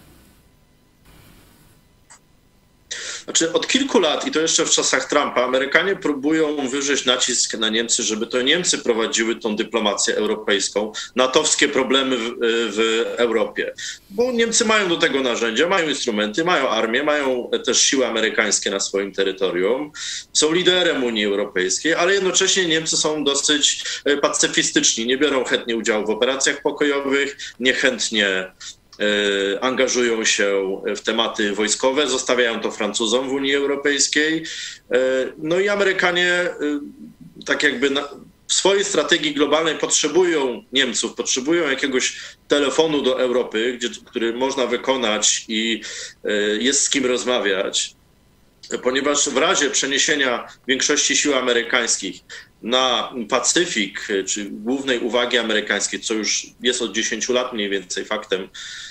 Znaczy od kilku lat, i to jeszcze w czasach Trumpa, Amerykanie próbują wywrzeć nacisk na Niemcy, żeby to Niemcy prowadziły tą dyplomację europejską, natowskie problemy w, w Europie. Bo Niemcy mają do tego narzędzia, mają instrumenty, mają armię, mają też siły amerykańskie na swoim terytorium, są liderem Unii Europejskiej, ale jednocześnie Niemcy są dosyć pacyfistyczni, nie biorą chętnie udziału w operacjach pokojowych, niechętnie angażują się w tematy wojskowe, zostawiają to Francuzom w Unii Europejskiej. No i Amerykanie tak jakby swojej strategii globalnej potrzebują Niemców, potrzebują jakiegoś telefonu do Europy, gdzie, który można wykonać i jest z kim rozmawiać, ponieważ w razie przeniesienia większości sił amerykańskich na Pacyfik, czy głównej uwagi amerykańskiej, co już jest od dziesięciu lat mniej więcej faktem,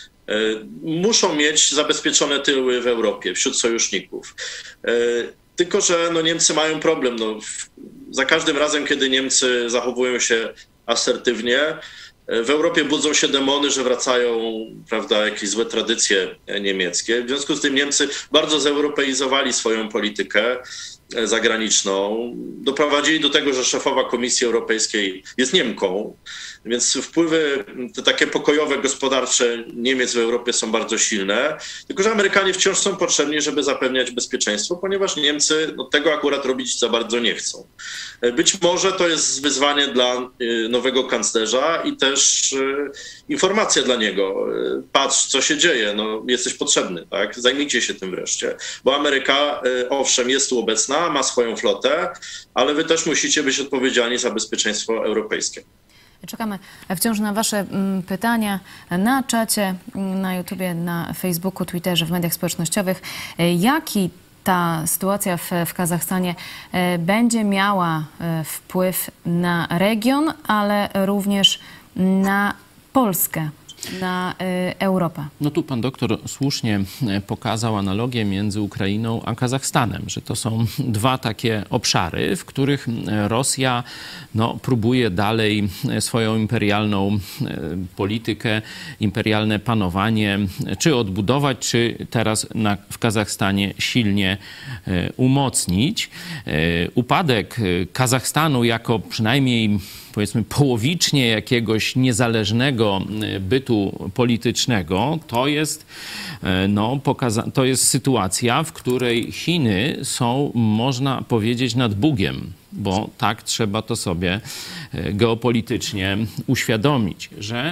muszą mieć zabezpieczone tyły w Europie, wśród sojuszników. Tylko że no, Niemcy mają problem. No, w, za każdym razem, kiedy Niemcy zachowują się asertywnie, w Europie budzą się demony, że wracają, prawda, jakieś złe tradycje niemieckie. W związku z tym Niemcy bardzo zeuropeizowali swoją politykę zagraniczną. Doprowadzili do tego, że szefowa Komisji Europejskiej jest Niemką, więc wpływy te takie pokojowe, gospodarcze Niemiec w Europie są bardzo silne. Tylko że Amerykanie wciąż są potrzebni, żeby zapewniać bezpieczeństwo, ponieważ Niemcy no, tego akurat robić za bardzo nie chcą. Być może to jest wyzwanie dla nowego kanclerza i też informacja dla niego. Patrz, co się dzieje, no, jesteś potrzebny, tak? Zajmijcie się tym wreszcie. Bo Ameryka, owszem, jest tu obecna, ma swoją flotę, ale wy też musicie być odpowiedzialni za bezpieczeństwo europejskie. Czekamy wciąż na wasze pytania na czacie, na YouTubie, na Facebooku, Twitterze, w mediach społecznościowych. Jaki ta sytuacja w, w Kazachstanie będzie miała wpływ na region, ale również na Polskę, na Europę? No tu pan doktor słusznie pokazał analogię między Ukrainą a Kazachstanem, że to są dwa takie obszary, w których Rosja no, próbuje dalej swoją imperialną politykę, imperialne panowanie, czy odbudować, czy teraz na, w Kazachstanie silnie umocnić. Upadek Kazachstanu jako przynajmniej powiedzmy połowicznie jakiegoś niezależnego bytu politycznego, to jest, no, pokaza- to jest sytuacja, w której Chiny są, można powiedzieć, nad Bugiem, bo tak trzeba to sobie geopolitycznie uświadomić, że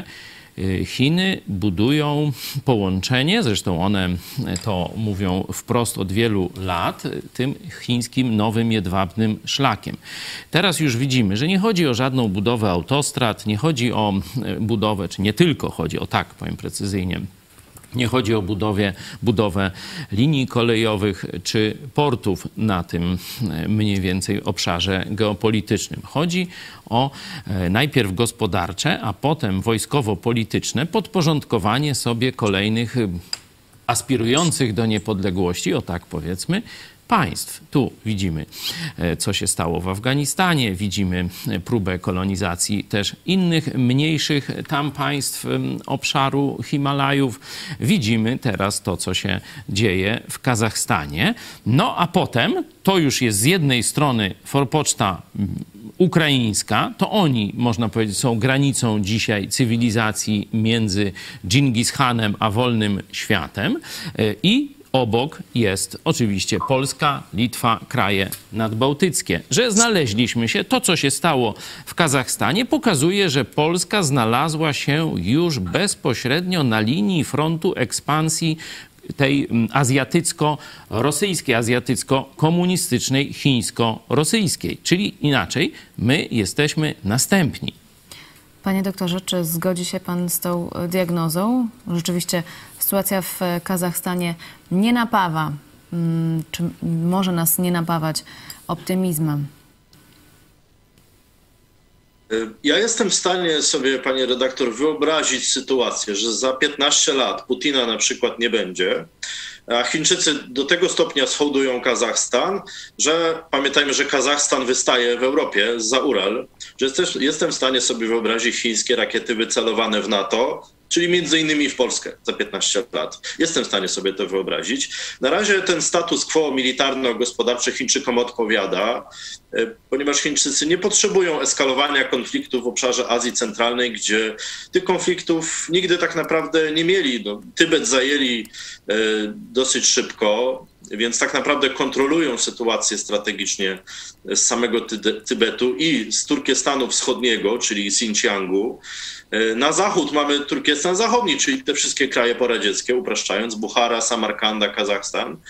Chiny budują połączenie, zresztą one to mówią wprost od wielu lat, tym chińskim nowym jedwabnym szlakiem. Teraz już widzimy, że nie chodzi o żadną budowę autostrad, nie chodzi o budowę, czy nie tylko chodzi o, tak powiem precyzyjnie, nie chodzi o budowie, budowę linii kolejowych czy portów na tym mniej więcej obszarze geopolitycznym. Chodzi o najpierw gospodarcze, a potem wojskowo-polityczne podporządkowanie sobie kolejnych aspirujących do niepodległości, o tak powiedzmy, państw. Tu widzimy, co się stało w Afganistanie, widzimy próbę kolonizacji też innych, mniejszych tam państw obszaru Himalajów. Widzimy teraz to, co się dzieje w Kazachstanie. No a potem to już jest z jednej strony forpoczta ukraińska, to oni, można powiedzieć, są granicą dzisiaj cywilizacji między Dżingis Hanem a wolnym światem i obok jest oczywiście Polska, Litwa, kraje nadbałtyckie. Że znaleźliśmy się, to co się stało w Kazachstanie, pokazuje, że Polska znalazła się już bezpośrednio na linii frontu ekspansji tej azjatycko-rosyjskiej, azjatycko-komunistycznej, chińsko-rosyjskiej. Czyli inaczej, my jesteśmy następni. Panie doktorze, czy zgodzi się pan z tą diagnozą? Rzeczywiście sytuacja w Kazachstanie nie napawa, czy może nas nie napawać optymizmem? Ja jestem w stanie sobie, panie redaktor, wyobrazić sytuację, że za piętnaście lat Putina na przykład nie będzie, a Chińczycy do tego stopnia schodują Kazachstan, że pamiętajmy, że Kazachstan wystaje w Europie zza Ural, że jest, jestem w stanie sobie wyobrazić chińskie rakiety wycelowane w NATO, czyli między innymi w Polskę za piętnaście lat. Jestem w stanie sobie to wyobrazić. Na razie ten status quo militarno-gospodarczy Chińczykom odpowiada, ponieważ Chińczycy nie potrzebują eskalowania konfliktu w obszarze Azji Centralnej, gdzie tych konfliktów nigdy tak naprawdę nie mieli. No, Tybet zajęli e, dosyć szybko, więc tak naprawdę kontrolują sytuację strategicznie z samego Ty- Tybetu i z Turkestanu Wschodniego, czyli Xinjiangu. Na zachód mamy Turkestan Zachodni, czyli te wszystkie kraje poradzieckie, upraszczając, Buchara, Samarkanda, Kazachstan.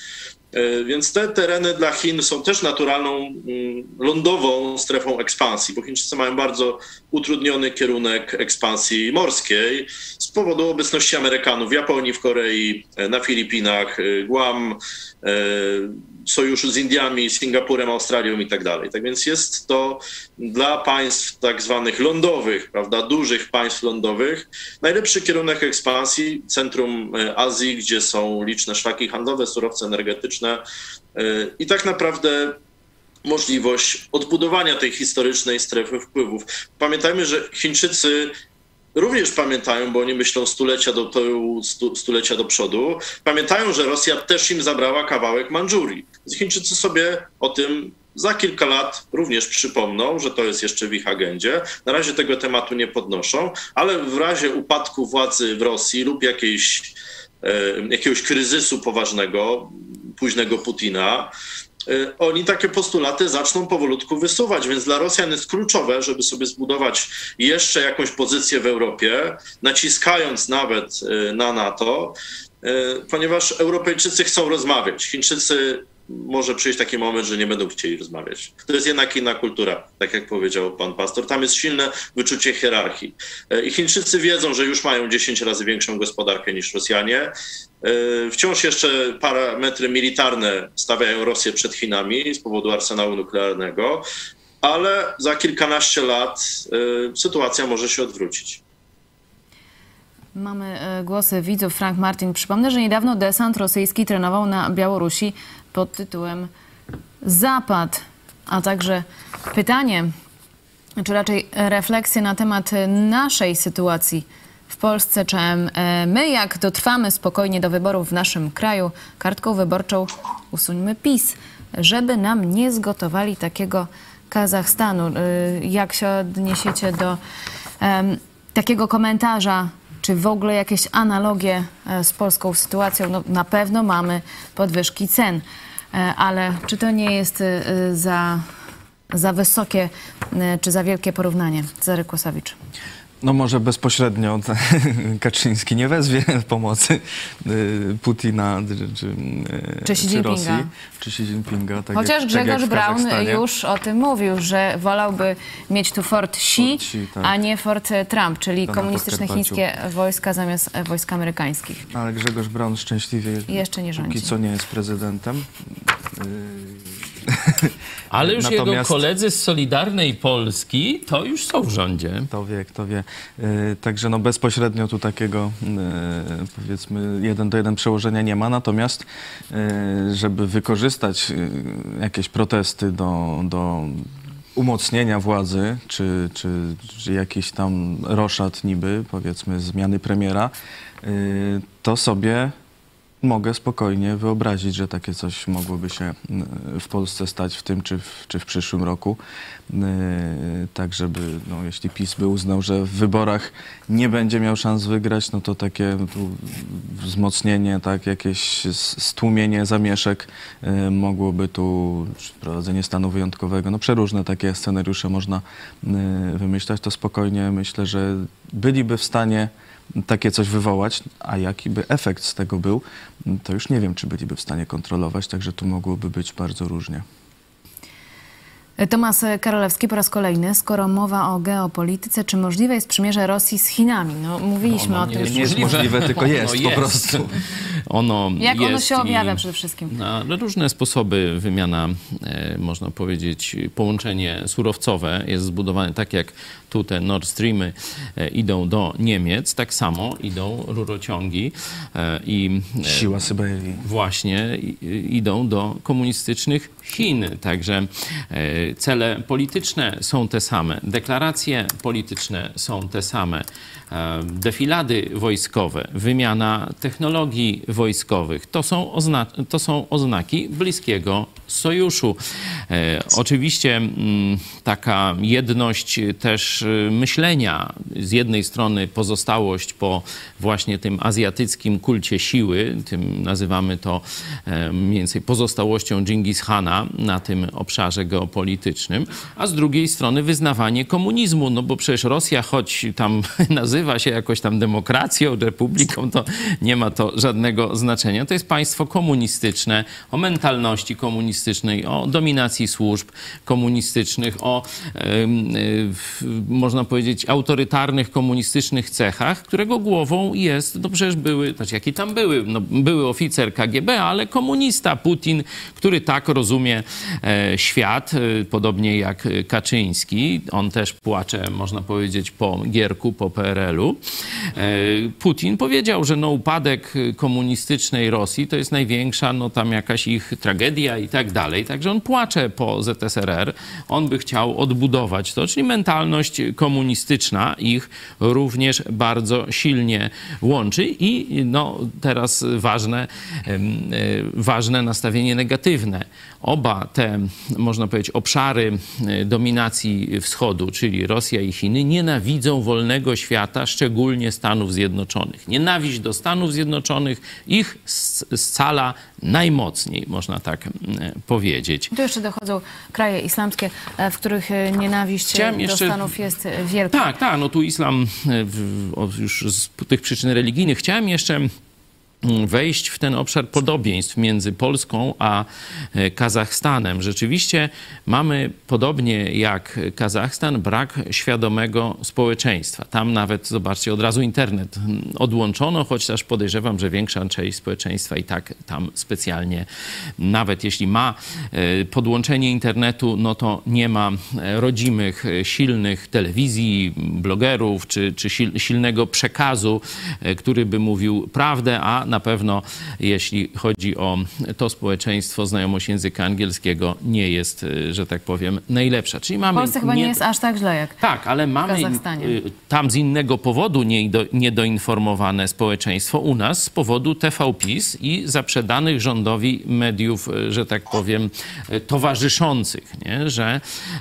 Więc te tereny dla Chin są też naturalną lądową strefą ekspansji, bo Chińczycy mają bardzo utrudniony kierunek ekspansji morskiej z powodu obecności Amerykanów w Japonii, w Korei, na Filipinach, Guam, sojuszu z Indiami, Singapurem, Australią i tak dalej. Tak więc jest to dla państw tak zwanych lądowych, prawda, dużych państw lądowych, najlepszy kierunek ekspansji, centrum Azji, gdzie są liczne szlaki handlowe, surowce energetyczne i tak naprawdę możliwość odbudowania tej historycznej strefy wpływów. Pamiętajmy, że Chińczycy również pamiętają, bo oni myślą stulecia do tyłu, stu, stulecia do przodu, pamiętają, że Rosja też im zabrała kawałek Mandżurii. Chińczycy sobie o tym za kilka lat również przypomną, że to jest jeszcze w ich agendzie. Na razie tego tematu nie podnoszą, ale w razie upadku władzy w Rosji lub jakiejś, e, jakiegoś kryzysu poważnego, późnego Putina, oni takie postulaty zaczną powolutku wysuwać, więc dla Rosjan jest kluczowe, żeby sobie zbudować jeszcze jakąś pozycję w Europie, naciskając nawet na NATO, ponieważ Europejczycy chcą rozmawiać. Chińczycy może przyjść taki moment, że nie będą chcieli rozmawiać. To jest jednak inna kultura, tak jak powiedział pan pastor. Tam jest silne wyczucie hierarchii. I Chińczycy wiedzą, że już mają dziesięć razy większą gospodarkę niż Rosjanie. Wciąż jeszcze parametry militarne stawiają Rosję przed Chinami z powodu arsenału nuklearnego, ale za kilkanaście lat sytuacja może się odwrócić. Mamy głosy widzów. Frank Martin. Przypomnę, że niedawno desant rosyjski trenował na Białorusi pod tytułem Zapad, a także pytanie, czy raczej refleksje na temat naszej sytuacji w Polsce, czy my, jak dotrwamy spokojnie do wyborów w naszym kraju, kartką wyborczą usuńmy PiS, żeby nam nie zgotowali takiego Kazachstanu. Jak się odniesiecie do um, takiego komentarza, czy w ogóle jakieś analogie z polską sytuacją? No, na pewno mamy podwyżki cen, ale czy to nie jest za, za wysokie, czy za wielkie porównanie? Cezary Kłosowicz. No może bezpośrednio Kaczyński nie wezwie pomocy Putina czy, czy, czy, czy Rosji, czy Xi Jinpinga. Tak Chociaż jak, Grzegorz tak Braun już o tym mówił, że wolałby mieć tu Fort Xi, Fort Xi tak. a nie Fort Trump, czyli to komunistyczne chińskie wojska zamiast wojsk amerykańskich. Ale Grzegorz Braun szczęśliwie jeszcze nie rządzi. Póki co nie jest prezydentem. Ale już Natomiast... jego koledzy z Solidarnej Polski to już są w rządzie. Kto wie, kto wie. Yy, także no bezpośrednio tu takiego yy, powiedzmy jeden do jeden przełożenia nie ma. Natomiast yy, żeby wykorzystać yy, jakieś protesty do, do umocnienia władzy, czy, czy, czy jakiś tam roszad niby, powiedzmy zmiany premiera, yy, to sobie mogę spokojnie wyobrazić, że takie coś mogłoby się w Polsce stać w tym czy w, czy w przyszłym roku. Tak, żeby, no, jeśli PiS by uznał, że w wyborach nie będzie miał szans wygrać, no to takie wzmocnienie, tak, jakieś stłumienie zamieszek mogłoby tu, wprowadzenie stanu wyjątkowego, no przeróżne takie scenariusze można wymyślać, to spokojnie myślę, że byliby w stanie takie coś wywołać, a jaki by efekt z tego był, to już nie wiem, czy byliby w stanie kontrolować, także tu mogłoby być bardzo różnie. Tomasz Karolewski po raz kolejny. Skoro mowa o geopolityce, czy możliwe jest przymierze Rosji z Chinami? No, mówiliśmy no, o tym. Nie, nie jest możliwe, tylko jest, ono po jest. prostu. Ono Jak jest ono się objawia i przede wszystkim? na różne sposoby wymiana, e, można powiedzieć, połączenie surowcowe jest zbudowane tak, jak tu te Nord Streamy e, idą do Niemiec, tak samo idą rurociągi e, i e, siła Syberii. Właśnie i, idą do komunistycznych Chin. Także e, cele polityczne są te same, deklaracje polityczne są te same, e, defilady wojskowe, wymiana technologii wojskowych. To są, ozna- to są oznaki bliskiego sojuszu. E, oczywiście m, taka jedność też myślenia, z jednej strony pozostałość po właśnie tym azjatyckim kulcie siły, tym nazywamy to e, mniej więcej pozostałością Dżingis Hana na tym obszarze geopolitycznym, a z drugiej strony wyznawanie komunizmu, no bo przecież Rosja, choć tam nazywa się jakoś tam demokracją, republiką, to nie ma to żadnego żadnego znaczenia. To jest państwo komunistyczne, o mentalności komunistycznej, o dominacji służb komunistycznych, o e, e, można powiedzieć autorytarnych, komunistycznych cechach, którego głową jest, no przecież były, znaczy jakie tam były, no, były oficer K G B, ale komunista Putin, który tak rozumie e, świat, e, podobnie jak Kaczyński. On też płacze, można powiedzieć, po Gierku, po P R L u. E, Putin powiedział, że no, upadek komunistycznej Rosji to jest największa, no tam jakaś ich tragedia i tak dalej. Także on płacze po Z S R R. On by chciał odbudować to, czyli mentalność komunistyczna ich również bardzo silnie łączy i no teraz ważne, ważne nastawienie negatywne. Oba te, można powiedzieć, obszary dominacji wschodu, czyli Rosja i Chiny, nienawidzą wolnego świata, szczególnie Stanów Zjednoczonych. Nienawiść do Stanów Zjednoczonych ich scala najmocniej, można tak powiedzieć. Tu jeszcze dochodzą kraje islamskie, w których nienawiść Chciałem do jeszcze... Stanów jest wielka. Tak, tak, no tu islam już z tych przyczyn religijnych. Chciałem jeszcze wejść w ten obszar podobieństw między Polską a Kazachstanem. Rzeczywiście mamy, podobnie jak Kazachstan, brak świadomego społeczeństwa. Tam nawet, zobaczcie, od razu internet odłączono, choć też podejrzewam, że większa część społeczeństwa i tak tam specjalnie, nawet jeśli ma podłączenie internetu, no to nie ma rodzimych, silnych telewizji, blogerów, czy, czy silnego przekazu, który by mówił prawdę, a na pewno jeśli chodzi o to społeczeństwo, znajomość języka angielskiego nie jest, że tak powiem, najlepsza. Czyli mamy w Polsce chyba nie, nie jest aż tak źle jak tak, ale mamy tam z innego powodu niedoinformowane społeczeństwo. U nas z powodu T V PiS i zaprzedanych rządowi mediów, że tak powiem, towarzyszących, nie? Że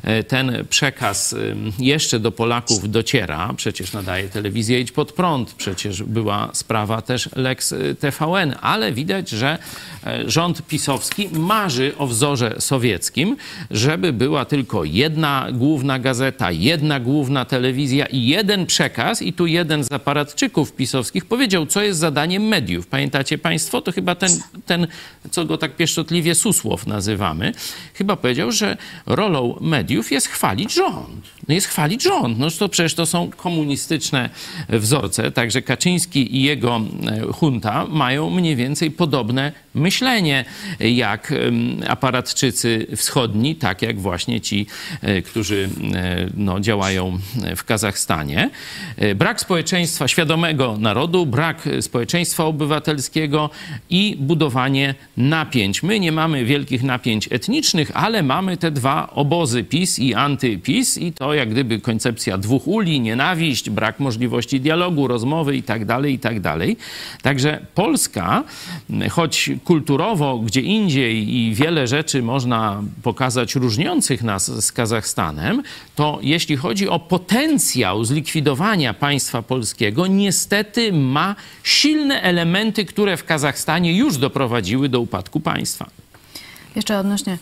ten przekaz jeszcze do Polaków dociera. Przecież nadaje telewizja Idź Pod Prąd. Przecież była sprawa też Lex T V N, ale widać, że rząd pisowski marzy o wzorze sowieckim, żeby była tylko jedna główna gazeta, jedna główna telewizja i jeden przekaz. I tu jeden z aparatczyków pisowskich powiedział, co jest zadaniem mediów. Pamiętacie państwo? To chyba ten, ten co go tak pieszczotliwie Susłow nazywamy, chyba powiedział, że rolą mediów jest chwalić rząd. No jest chwalić rząd. No to przecież to są komunistyczne wzorce. Także Kaczyński i jego junta mają mniej więcej podobne myślenie jak aparatczycy wschodni, tak jak właśnie ci, którzy no, działają w Kazachstanie. Brak społeczeństwa, świadomego narodu, brak społeczeństwa obywatelskiego i budowanie napięć. My nie mamy wielkich napięć etnicznych, ale mamy te dwa obozy, PiS i anty-PiS, i to jak gdyby koncepcja dwóch uli, nienawiść, brak możliwości dialogu, rozmowy i tak dalej, i tak dalej. Także Polska, choć kulturowo gdzie indziej i wiele rzeczy można pokazać różniących nas z Kazachstanem, to jeśli chodzi o potencjał zlikwidowania państwa polskiego, niestety ma silne elementy, które w Kazachstanie już doprowadziły do upadku państwa. Jeszcze odnośnie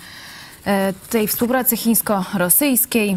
tej współpracy chińsko-rosyjskiej.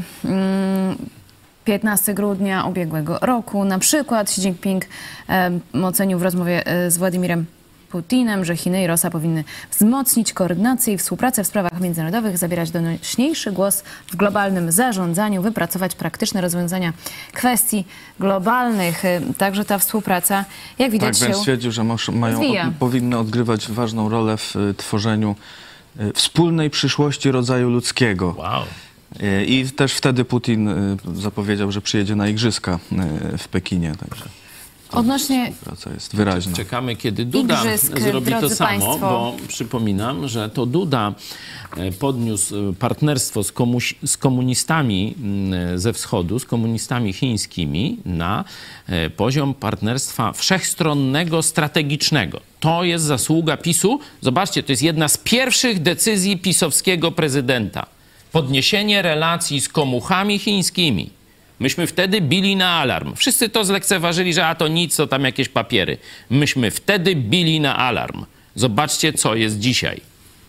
piętnastego grudnia ubiegłego roku na przykład Xi Jinping ocenił w rozmowie z Władimirem Putinem, że Chiny i Rosja powinny wzmocnić koordynację i współpracę w sprawach międzynarodowych, zabierać donośniejszy głos w globalnym zarządzaniu, wypracować praktyczne rozwiązania kwestii globalnych. Także ta współpraca, jak widać, tak, się Tak, stwierdził, że mają, powinny odgrywać ważną rolę w tworzeniu wspólnej przyszłości rodzaju ludzkiego. Wow. I też wtedy Putin zapowiedział, że przyjedzie na igrzyska w Pekinie. Także odnośnie współpraca jest wyraźna. Czekamy, kiedy Duda Igrzysk, zrobi to samo, państwo. bo przypominam, że to Duda podniósł partnerstwo z, komuś, z komunistami ze wschodu, z komunistami chińskimi na poziom partnerstwa wszechstronnego, strategicznego. To jest zasługa PiSu. Zobaczcie, to jest jedna z pierwszych decyzji pisowskiego prezydenta. Podniesienie relacji z komuchami chińskimi. Myśmy wtedy bili na alarm. Wszyscy to zlekceważyli, że a to nic, to tam jakieś papiery. Myśmy wtedy bili na alarm. Zobaczcie, co jest dzisiaj.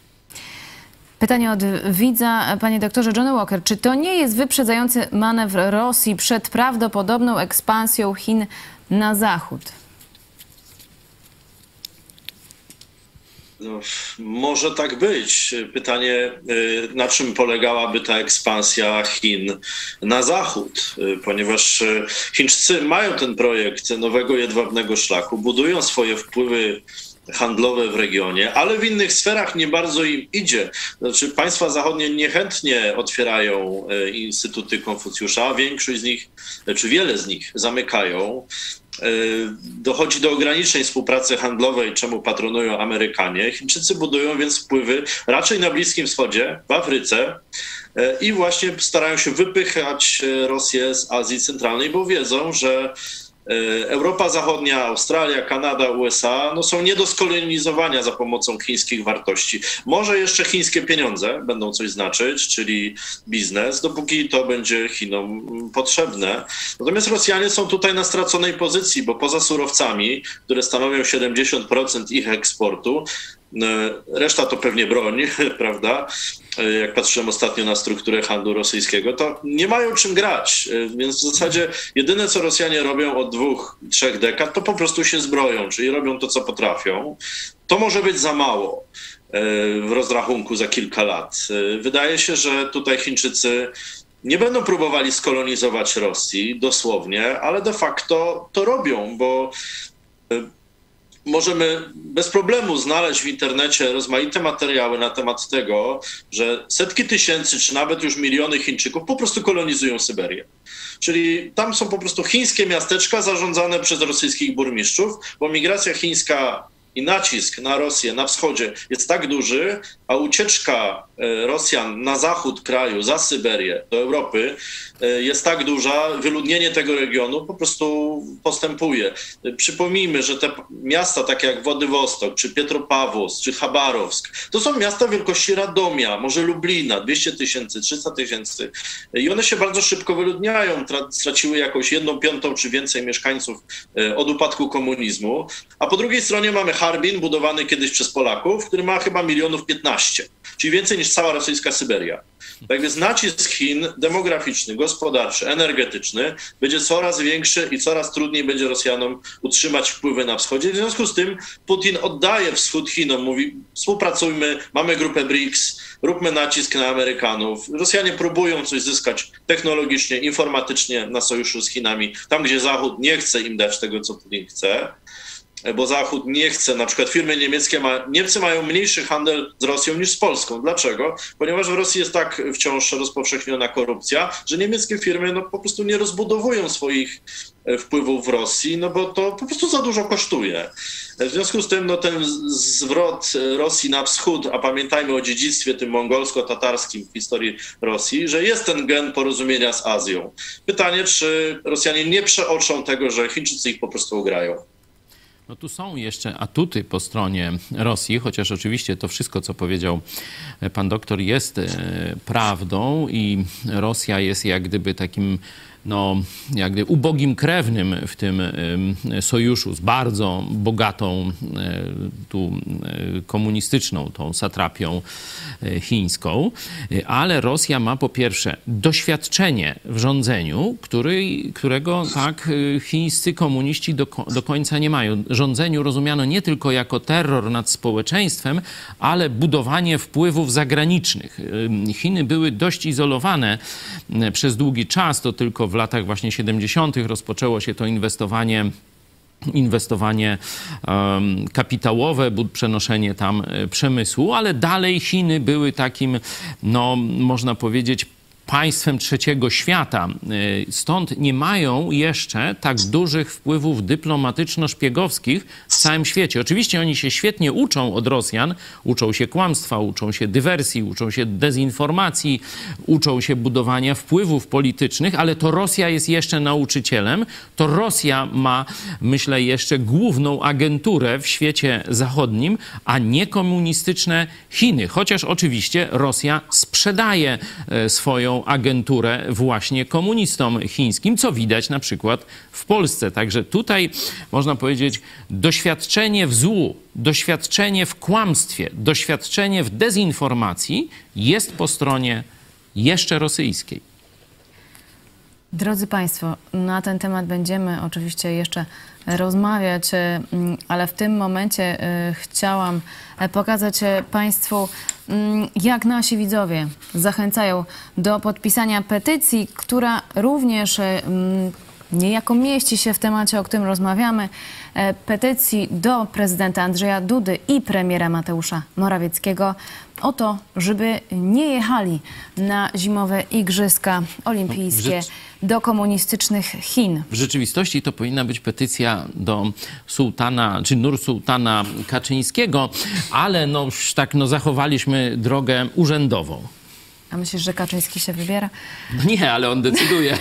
Pytanie od widza, panie doktorze. Johnny Walker, czy to nie jest wyprzedzający manewr Rosji przed prawdopodobną ekspansją Chin na zachód? No, może tak być. Pytanie, na czym polegałaby ta ekspansja Chin na zachód, ponieważ Chińczycy mają ten projekt nowego jedwabnego szlaku, budują swoje wpływy handlowe w regionie, ale w innych sferach nie bardzo im idzie. Znaczy, państwa zachodnie niechętnie otwierają instytuty Konfucjusza, a większość z nich, czy wiele z nich zamykają. Dochodzi do ograniczeń współpracy handlowej, czemu patronują Amerykanie. Chińczycy budują więc wpływy raczej na Bliskim Wschodzie, w Afryce i właśnie starają się wypychać Rosję z Azji Centralnej, bo wiedzą, że Europa Zachodnia, Australia, Kanada, U S A no są nie do skolonizowania za pomocą chińskich wartości. Może jeszcze chińskie pieniądze będą coś znaczyć, czyli biznes, dopóki to będzie Chinom potrzebne. Natomiast Rosjanie są tutaj na straconej pozycji, bo poza surowcami, które stanowią siedemdziesiąt procent ich eksportu, reszta to pewnie broń, prawda? Jak patrzyłem ostatnio na strukturę handlu rosyjskiego, to nie mają czym grać. Więc w zasadzie jedyne, co Rosjanie robią od dwóch, trzech dekad, to po prostu się zbroją, czyli robią to, co potrafią. To może być za mało w rozrachunku za kilka lat. Wydaje się, że tutaj Chińczycy nie będą próbowali skolonizować Rosji dosłownie, ale de facto to robią, bo możemy bez problemu znaleźć w internecie rozmaite materiały na temat tego, że setki tysięcy, czy nawet już miliony Chińczyków po prostu kolonizują Syberię. Czyli tam są po prostu chińskie miasteczka zarządzane przez rosyjskich burmistrzów, bo migracja chińska i nacisk na Rosję na wschodzie jest tak duży, a ucieczka Rosjan na zachód kraju, za Syberię, do Europy jest tak duża, wyludnienie tego regionu po prostu postępuje. Przypomnijmy, że te miasta takie jak Władywostok, czy Pietropawłowsk, czy Chabarowsk, to są miasta wielkości Radomia, może Lublina, dwieście tysięcy, trzysta tysięcy i one się bardzo szybko wyludniają, straciły jakąś jedną piątą czy więcej mieszkańców od upadku komunizmu, a po drugiej stronie mamy Harbin, budowany kiedyś przez Polaków, który ma chyba milionów piętnaście, czyli więcej niż cała rosyjska Syberia. Tak więc nacisk Chin demograficzny, gospodarczy, energetyczny będzie coraz większy i coraz trudniej będzie Rosjanom utrzymać wpływy na wschodzie. W związku z tym Putin oddaje wschód Chinom, mówi współpracujmy, mamy grupę briks, róbmy nacisk na Amerykanów. Rosjanie próbują coś zyskać technologicznie, informatycznie na sojuszu z Chinami, tam gdzie Zachód nie chce im dać tego, co Putin chce. Bo Zachód nie chce, na przykład firmy niemieckie, ma, Niemcy mają mniejszy handel z Rosją niż z Polską. Dlaczego? Ponieważ w Rosji jest tak wciąż rozpowszechniona korupcja, że niemieckie firmy no, po prostu nie rozbudowują swoich wpływów w Rosji, no bo to po prostu za dużo kosztuje. W związku z tym no, ten zwrot Rosji na wschód, a pamiętajmy o dziedzictwie tym mongolsko-tatarskim w historii Rosji, że jest ten gen porozumienia z Azją. Pytanie, czy Rosjanie nie przeoczą tego, że Chińczycy ich po prostu ugrają. No tu są jeszcze atuty po stronie Rosji, chociaż oczywiście to wszystko, co powiedział pan doktor, jest prawdą i Rosja jest jak gdyby takim no, jak gdyby ubogim krewnym w tym sojuszu z bardzo bogatą tu komunistyczną, tą satrapią chińską, ale Rosja ma po pierwsze doświadczenie w rządzeniu, który, którego tak chińscy komuniści do, do końca nie mają. Rządzeniu rozumiano nie tylko jako terror nad społeczeństwem, ale budowanie wpływów zagranicznych. Chiny były dość izolowane przez długi czas, to tylko w latach właśnie siedemdziesiątych rozpoczęło się to inwestowanie inwestowanie um, kapitałowe, przenoszenie tam przemysłu, ale dalej Chiny były takim, no można powiedzieć, państwem trzeciego świata. Stąd nie mają jeszcze tak dużych wpływów dyplomatyczno-szpiegowskich w całym świecie. Oczywiście oni się świetnie uczą od Rosjan, uczą się kłamstwa, uczą się dywersji, uczą się dezinformacji, uczą się budowania wpływów politycznych, ale to Rosja jest jeszcze nauczycielem. To Rosja ma, myślę, jeszcze główną agenturę w świecie zachodnim, a nie komunistyczne Chiny. Chociaż oczywiście Rosja sprzedaje swoją agenturę właśnie komunistom chińskim, co widać na przykład w Polsce. Także tutaj można powiedzieć doświadczenie w złu, doświadczenie w kłamstwie, doświadczenie w dezinformacji jest po stronie jeszcze rosyjskiej. Drodzy Państwo, na ten temat będziemy oczywiście jeszcze rozmawiać, ale w tym momencie chciałam pokazać Państwu, jak nasi widzowie zachęcają do podpisania petycji, która również niejako mieści się w temacie, o którym rozmawiamy, petycji do prezydenta Andrzeja Dudy i premiera Mateusza Morawieckiego o to, żeby nie jechali na zimowe Igrzyska Olimpijskie do komunistycznych Chin. W rzeczywistości to powinna być petycja do sułtana, czy Nursultana Kaczyńskiego, ale no już tak no, zachowaliśmy drogę urzędową. A myślisz, że Kaczyński się wybiera? No nie, ale on decyduje.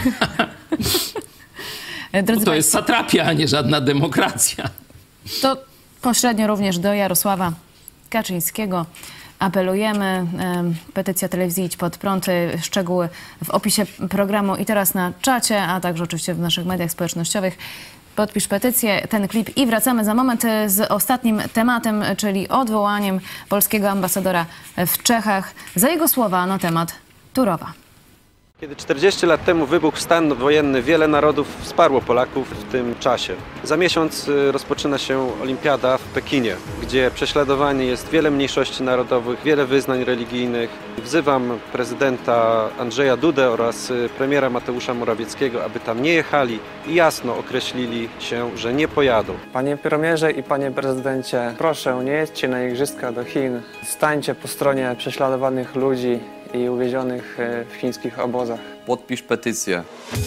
Drodzy to jest satrapia, a nie żadna demokracja. To pośrednio również do Jarosława Kaczyńskiego apelujemy. Petycja telewizji Idź Pod Prąd, szczegóły w opisie programu i teraz na czacie, a także oczywiście w naszych mediach społecznościowych. Podpisz petycję, ten klip i wracamy za moment z ostatnim tematem, czyli odwołaniem polskiego ambasadora w Czechach za jego słowa na temat Turowa. Kiedy czterdzieści lat temu wybuchł stan wojenny, wiele narodów wsparło Polaków w tym czasie. Za miesiąc rozpoczyna się olimpiada w Pekinie, gdzie prześladowanie jest wiele mniejszości narodowych, wiele wyznań religijnych. Wzywam prezydenta Andrzeja Dudę oraz premiera Mateusza Morawieckiego, aby tam nie jechali i jasno określili się, że nie pojadą. Panie premierze i panie prezydencie, proszę, nie jedźcie na igrzyska do Chin. Stańcie po stronie prześladowanych ludzi i uwięzionych w chińskich obozach. Podpisz petycję.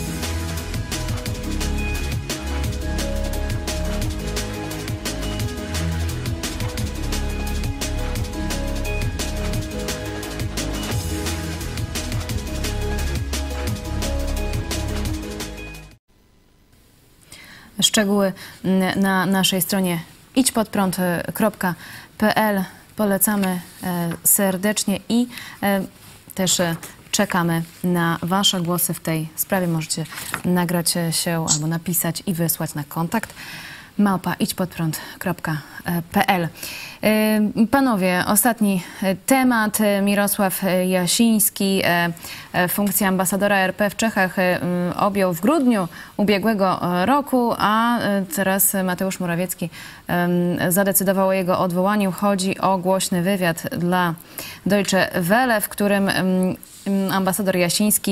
Szczegóły na naszej stronie idź pod prąd kropka p l. Polecamy serdecznie i też czekamy na Wasze głosy w tej sprawie. Możecie nagrać się albo napisać i wysłać na kontakt małpa idź pod prąd kropka p l. Panowie, ostatni temat. Mirosław Jasiński funkcję ambasadora R P w Czechach objął w grudniu ubiegłego roku, a teraz Mateusz Morawiecki zadecydował o jego odwołaniu. Chodzi o głośny wywiad dla Deutsche Welle, w którym ambasador Jasiński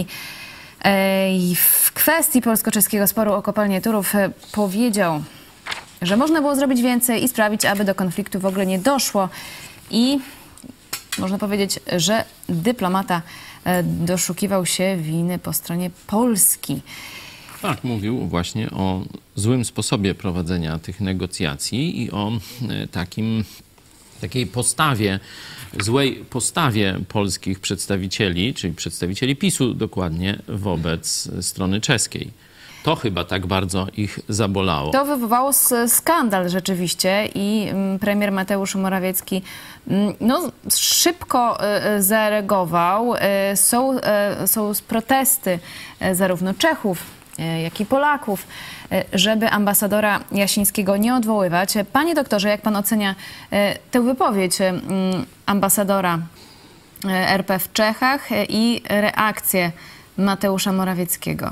w kwestii polsko-czeskiego sporu o kopalnię Turów powiedział, że można było zrobić więcej i sprawić, aby do konfliktu w ogóle nie doszło. I można powiedzieć, że dyplomata doszukiwał się winy po stronie Polski. Tak, mówił właśnie o złym sposobie prowadzenia tych negocjacji i o takim, takiej postawie, złej postawie polskich przedstawicieli, czyli przedstawicieli PiSu dokładnie, wobec strony czeskiej. To chyba tak bardzo ich zabolało. To wywołało skandal rzeczywiście i premier Mateusz Morawiecki no, szybko zareagował. Są, są protesty zarówno Czechów, jak i Polaków, żeby ambasadora Jasińskiego nie odwoływać. Panie doktorze, jak pan ocenia tę wypowiedź ambasadora R P w Czechach i reakcję Mateusza Morawieckiego?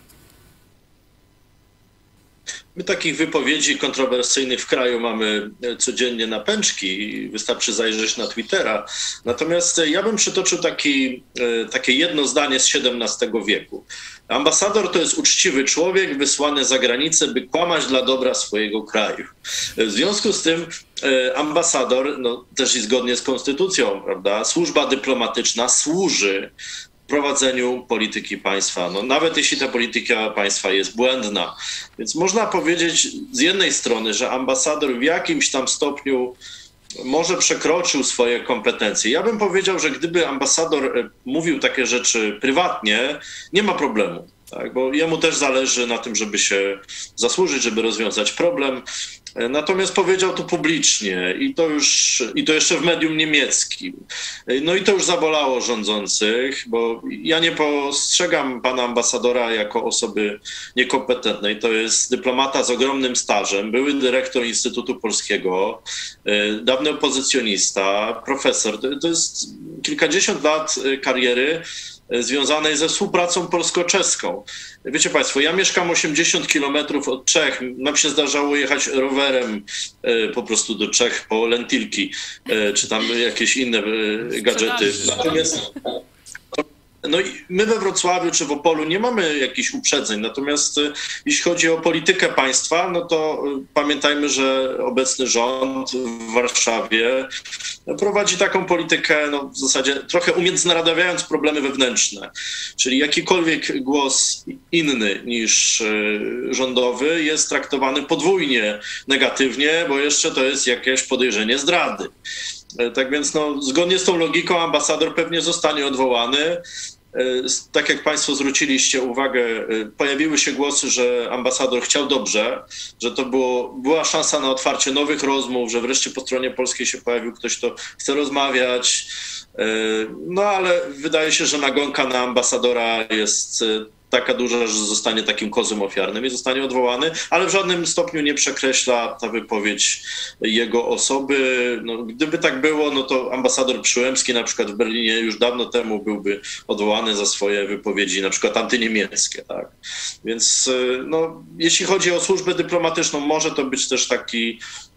My takich wypowiedzi kontrowersyjnych w kraju mamy codziennie na pęczki, wystarczy zajrzeć na Twittera. Natomiast ja bym przytoczył taki, takie jedno zdanie z siedemnastego wieku. Ambasador to jest uczciwy człowiek wysłany za granicę, by kłamać dla dobra swojego kraju. W związku z tym ambasador, no, też i zgodnie z konstytucją, prawda, służba dyplomatyczna służy prowadzeniu polityki państwa, no, nawet jeśli ta polityka państwa jest błędna. Więc można powiedzieć z jednej strony, że ambasador w jakimś tam stopniu może przekroczył swoje kompetencje. Ja bym powiedział, że gdyby ambasador mówił takie rzeczy prywatnie, nie ma problemu. Tak, bo jemu też zależy na tym, żeby się zasłużyć, żeby rozwiązać problem. Natomiast powiedział to publicznie i to już, i to jeszcze w medium niemieckim. No i to już zabolało rządzących, bo ja nie postrzegam pana ambasadora jako osoby niekompetentnej. To jest dyplomata z ogromnym stażem, były dyrektor Instytutu Polskiego, dawny opozycjonista, profesor. To jest kilkadziesiąt lat kariery związanej ze współpracą polsko-czeską. Wiecie państwo, ja mieszkam osiemdziesiąt kilometrów od Czech. Nam się zdarzało jechać rowerem po prostu do Czech po lentilki, czy tam jakieś inne gadżety. Natomiast no i my we Wrocławiu czy w Opolu nie mamy jakichś uprzedzeń, natomiast jeśli chodzi o politykę państwa, no to pamiętajmy, że obecny rząd w Warszawie prowadzi taką politykę, no w zasadzie trochę umiędzynarodawiając problemy wewnętrzne, czyli jakikolwiek głos inny niż rządowy jest traktowany podwójnie negatywnie, bo jeszcze to jest jakieś podejrzenie zdrady. Tak więc no, zgodnie z tą logiką ambasador pewnie zostanie odwołany. Tak jak państwo zwróciliście uwagę, pojawiły się głosy, że ambasador chciał dobrze, że to było, była szansa na otwarcie nowych rozmów, że wreszcie po stronie polskiej się pojawił ktoś, kto chce rozmawiać. No ale wydaje się, że nagonka na ambasadora jest taka duża, że zostanie takim kozłem ofiarnym i zostanie odwołany, ale w żadnym stopniu nie przekreśla ta wypowiedź jego osoby. No, gdyby tak było, no to ambasador Przyłębski na przykład w Berlinie już dawno temu byłby odwołany za swoje wypowiedzi, na przykład antyniemieckie, tak? Więc no, jeśli chodzi o służbę dyplomatyczną, może to być też taki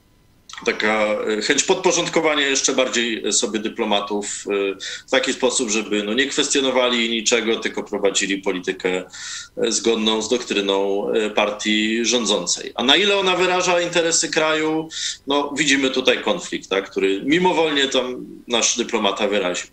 taka chęć podporządkowania jeszcze bardziej sobie dyplomatów w taki sposób, żeby no nie kwestionowali niczego, tylko prowadzili politykę zgodną z doktryną partii rządzącej. A na ile ona wyraża interesy kraju, no widzimy tutaj konflikt, tak, który mimowolnie tam nasz dyplomata wyraził.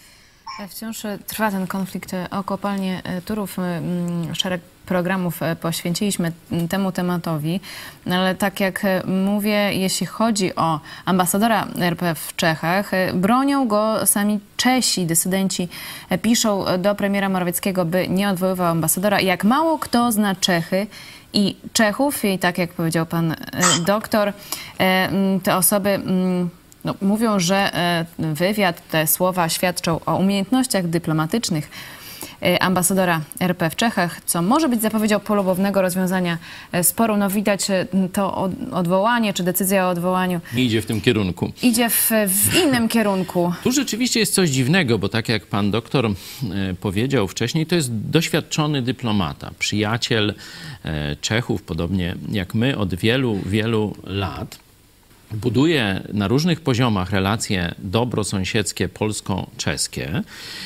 Wciąż trwa ten konflikt o kopalnię Turów. Szereg programów poświęciliśmy temu tematowi, ale tak jak mówię, jeśli chodzi o ambasadora R P w Czechach, bronią go sami Czesi, dysydenci piszą do premiera Morawieckiego, by nie odwoływał ambasadora. Jak mało kto zna Czechy i Czechów, i tak jak powiedział pan doktor, te osoby no, mówią, że wywiad, te słowa świadczą o umiejętnościach dyplomatycznych ambasadora R P w Czechach, co może być zapowiedzią polubownego rozwiązania sporu. No widać to odwołanie, czy decyzja o odwołaniu. Nie idzie w tym kierunku. Idzie w, w innym kierunku. Tu rzeczywiście jest coś dziwnego, bo tak jak pan doktor powiedział wcześniej, to jest doświadczony dyplomata, przyjaciel Czechów, podobnie jak my, od wielu, wielu lat. Buduje na różnych poziomach relacje dobrosąsiedzkie polsko-czeskie.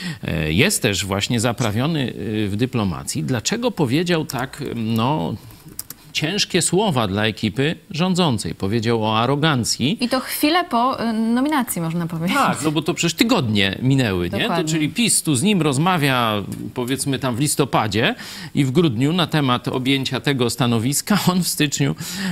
Jest też właśnie zaprawiony w dyplomacji. Dlaczego powiedział tak, no, ciężkie słowa dla ekipy rządzącej? Powiedział o arogancji. I to chwilę po nominacji, można powiedzieć. Tak, no bo to przecież tygodnie minęły, nie? To, czyli PiS tu z nim rozmawia, powiedzmy tam w listopadzie i w grudniu na temat objęcia tego stanowiska. On w styczniu,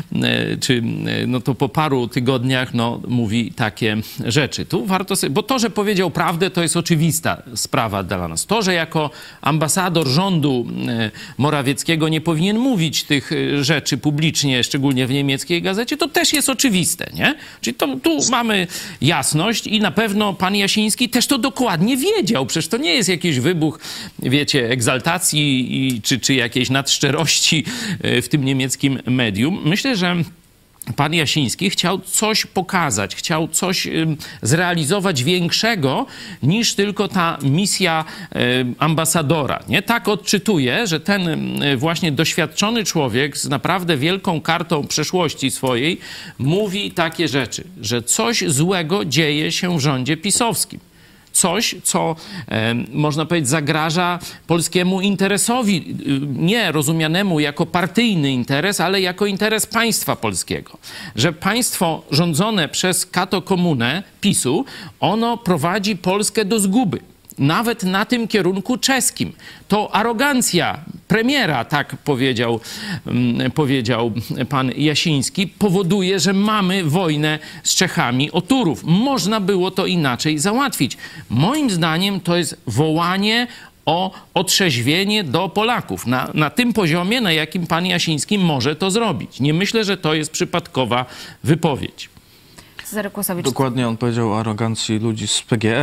czy no to po paru tygodniach, no mówi takie rzeczy. Tu warto sobie, bo to, że powiedział prawdę, to jest oczywista sprawa dla nas. To, że jako ambasador rządu Morawieckiego nie powinien mówić tych rzeczy, rzeczy publicznie, szczególnie w niemieckiej gazecie, to też jest oczywiste, nie? Czyli to, tu mamy jasność i na pewno pan Jasiński też to dokładnie wiedział. Przecież to nie jest jakiś wybuch, wiecie, egzaltacji i, czy, czy jakiejś nadszczerości w tym niemieckim medium. Myślę, że pan Jasiński chciał coś pokazać, chciał coś zrealizować większego niż tylko ta misja ambasadora. Nie? Tak odczytuję, że ten właśnie doświadczony człowiek z naprawdę wielką kartą przeszłości swojej mówi takie rzeczy, że coś złego dzieje się w rządzie pisowskim. Coś, co e, można powiedzieć zagraża polskiemu interesowi, nie rozumianemu jako partyjny interes, ale jako interes państwa polskiego. Że państwo rządzone przez kato-komunę PiSu, ono prowadzi Polskę do zguby. Nawet na tym kierunku czeskim. To arogancja premiera, tak powiedział, um, powiedział pan Jasiński, powoduje, że mamy wojnę z Czechami o Turów. Można było to inaczej załatwić. Moim zdaniem to jest wołanie o otrzeźwienie do Polaków. Na, na tym poziomie, na jakim pan Jasiński może to zrobić. Nie myślę, że to jest przypadkowa wypowiedź. Cezary Kłosowicz. Dokładnie on powiedział o arogancji ludzi z P G E.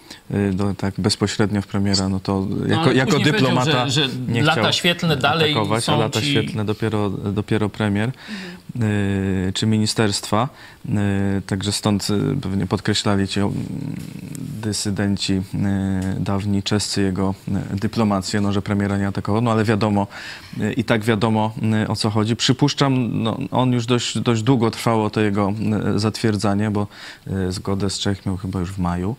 do, tak bezpośrednio w premiera, no to jako, no, jako dyplomata że, że nie lata chciał świetlne dalej atakować, są a lata ci... świetlne dopiero, dopiero premier mhm. y, czy ministerstwa. Y, także stąd y, pewnie podkreślali ci y, dysydenci y, dawni czescy jego y, dyplomację, no, że premiera nie atakował, no ale wiadomo, y, i tak wiadomo y, o co chodzi. Przypuszczam, no, on już dość, dość długo trwało to jego y, zatwierdzanie, bo y, zgodę z Czech miał chyba już w maju.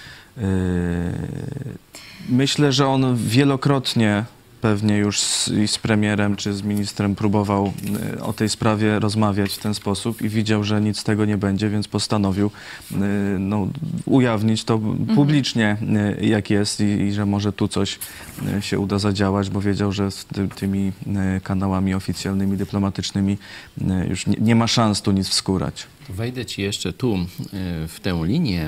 Myślę, że on wielokrotnie pewnie już z, i z premierem czy z ministrem próbował o tej sprawie rozmawiać w ten sposób i widział, że nic z tego nie będzie, więc postanowił no, ujawnić to publicznie, jak jest i, i że może tu coś się uda zadziałać, bo wiedział, że z ty, tymi kanałami oficjalnymi, dyplomatycznymi już nie, nie ma szans tu nic wskórać. Wejdę ci jeszcze tu w tę linię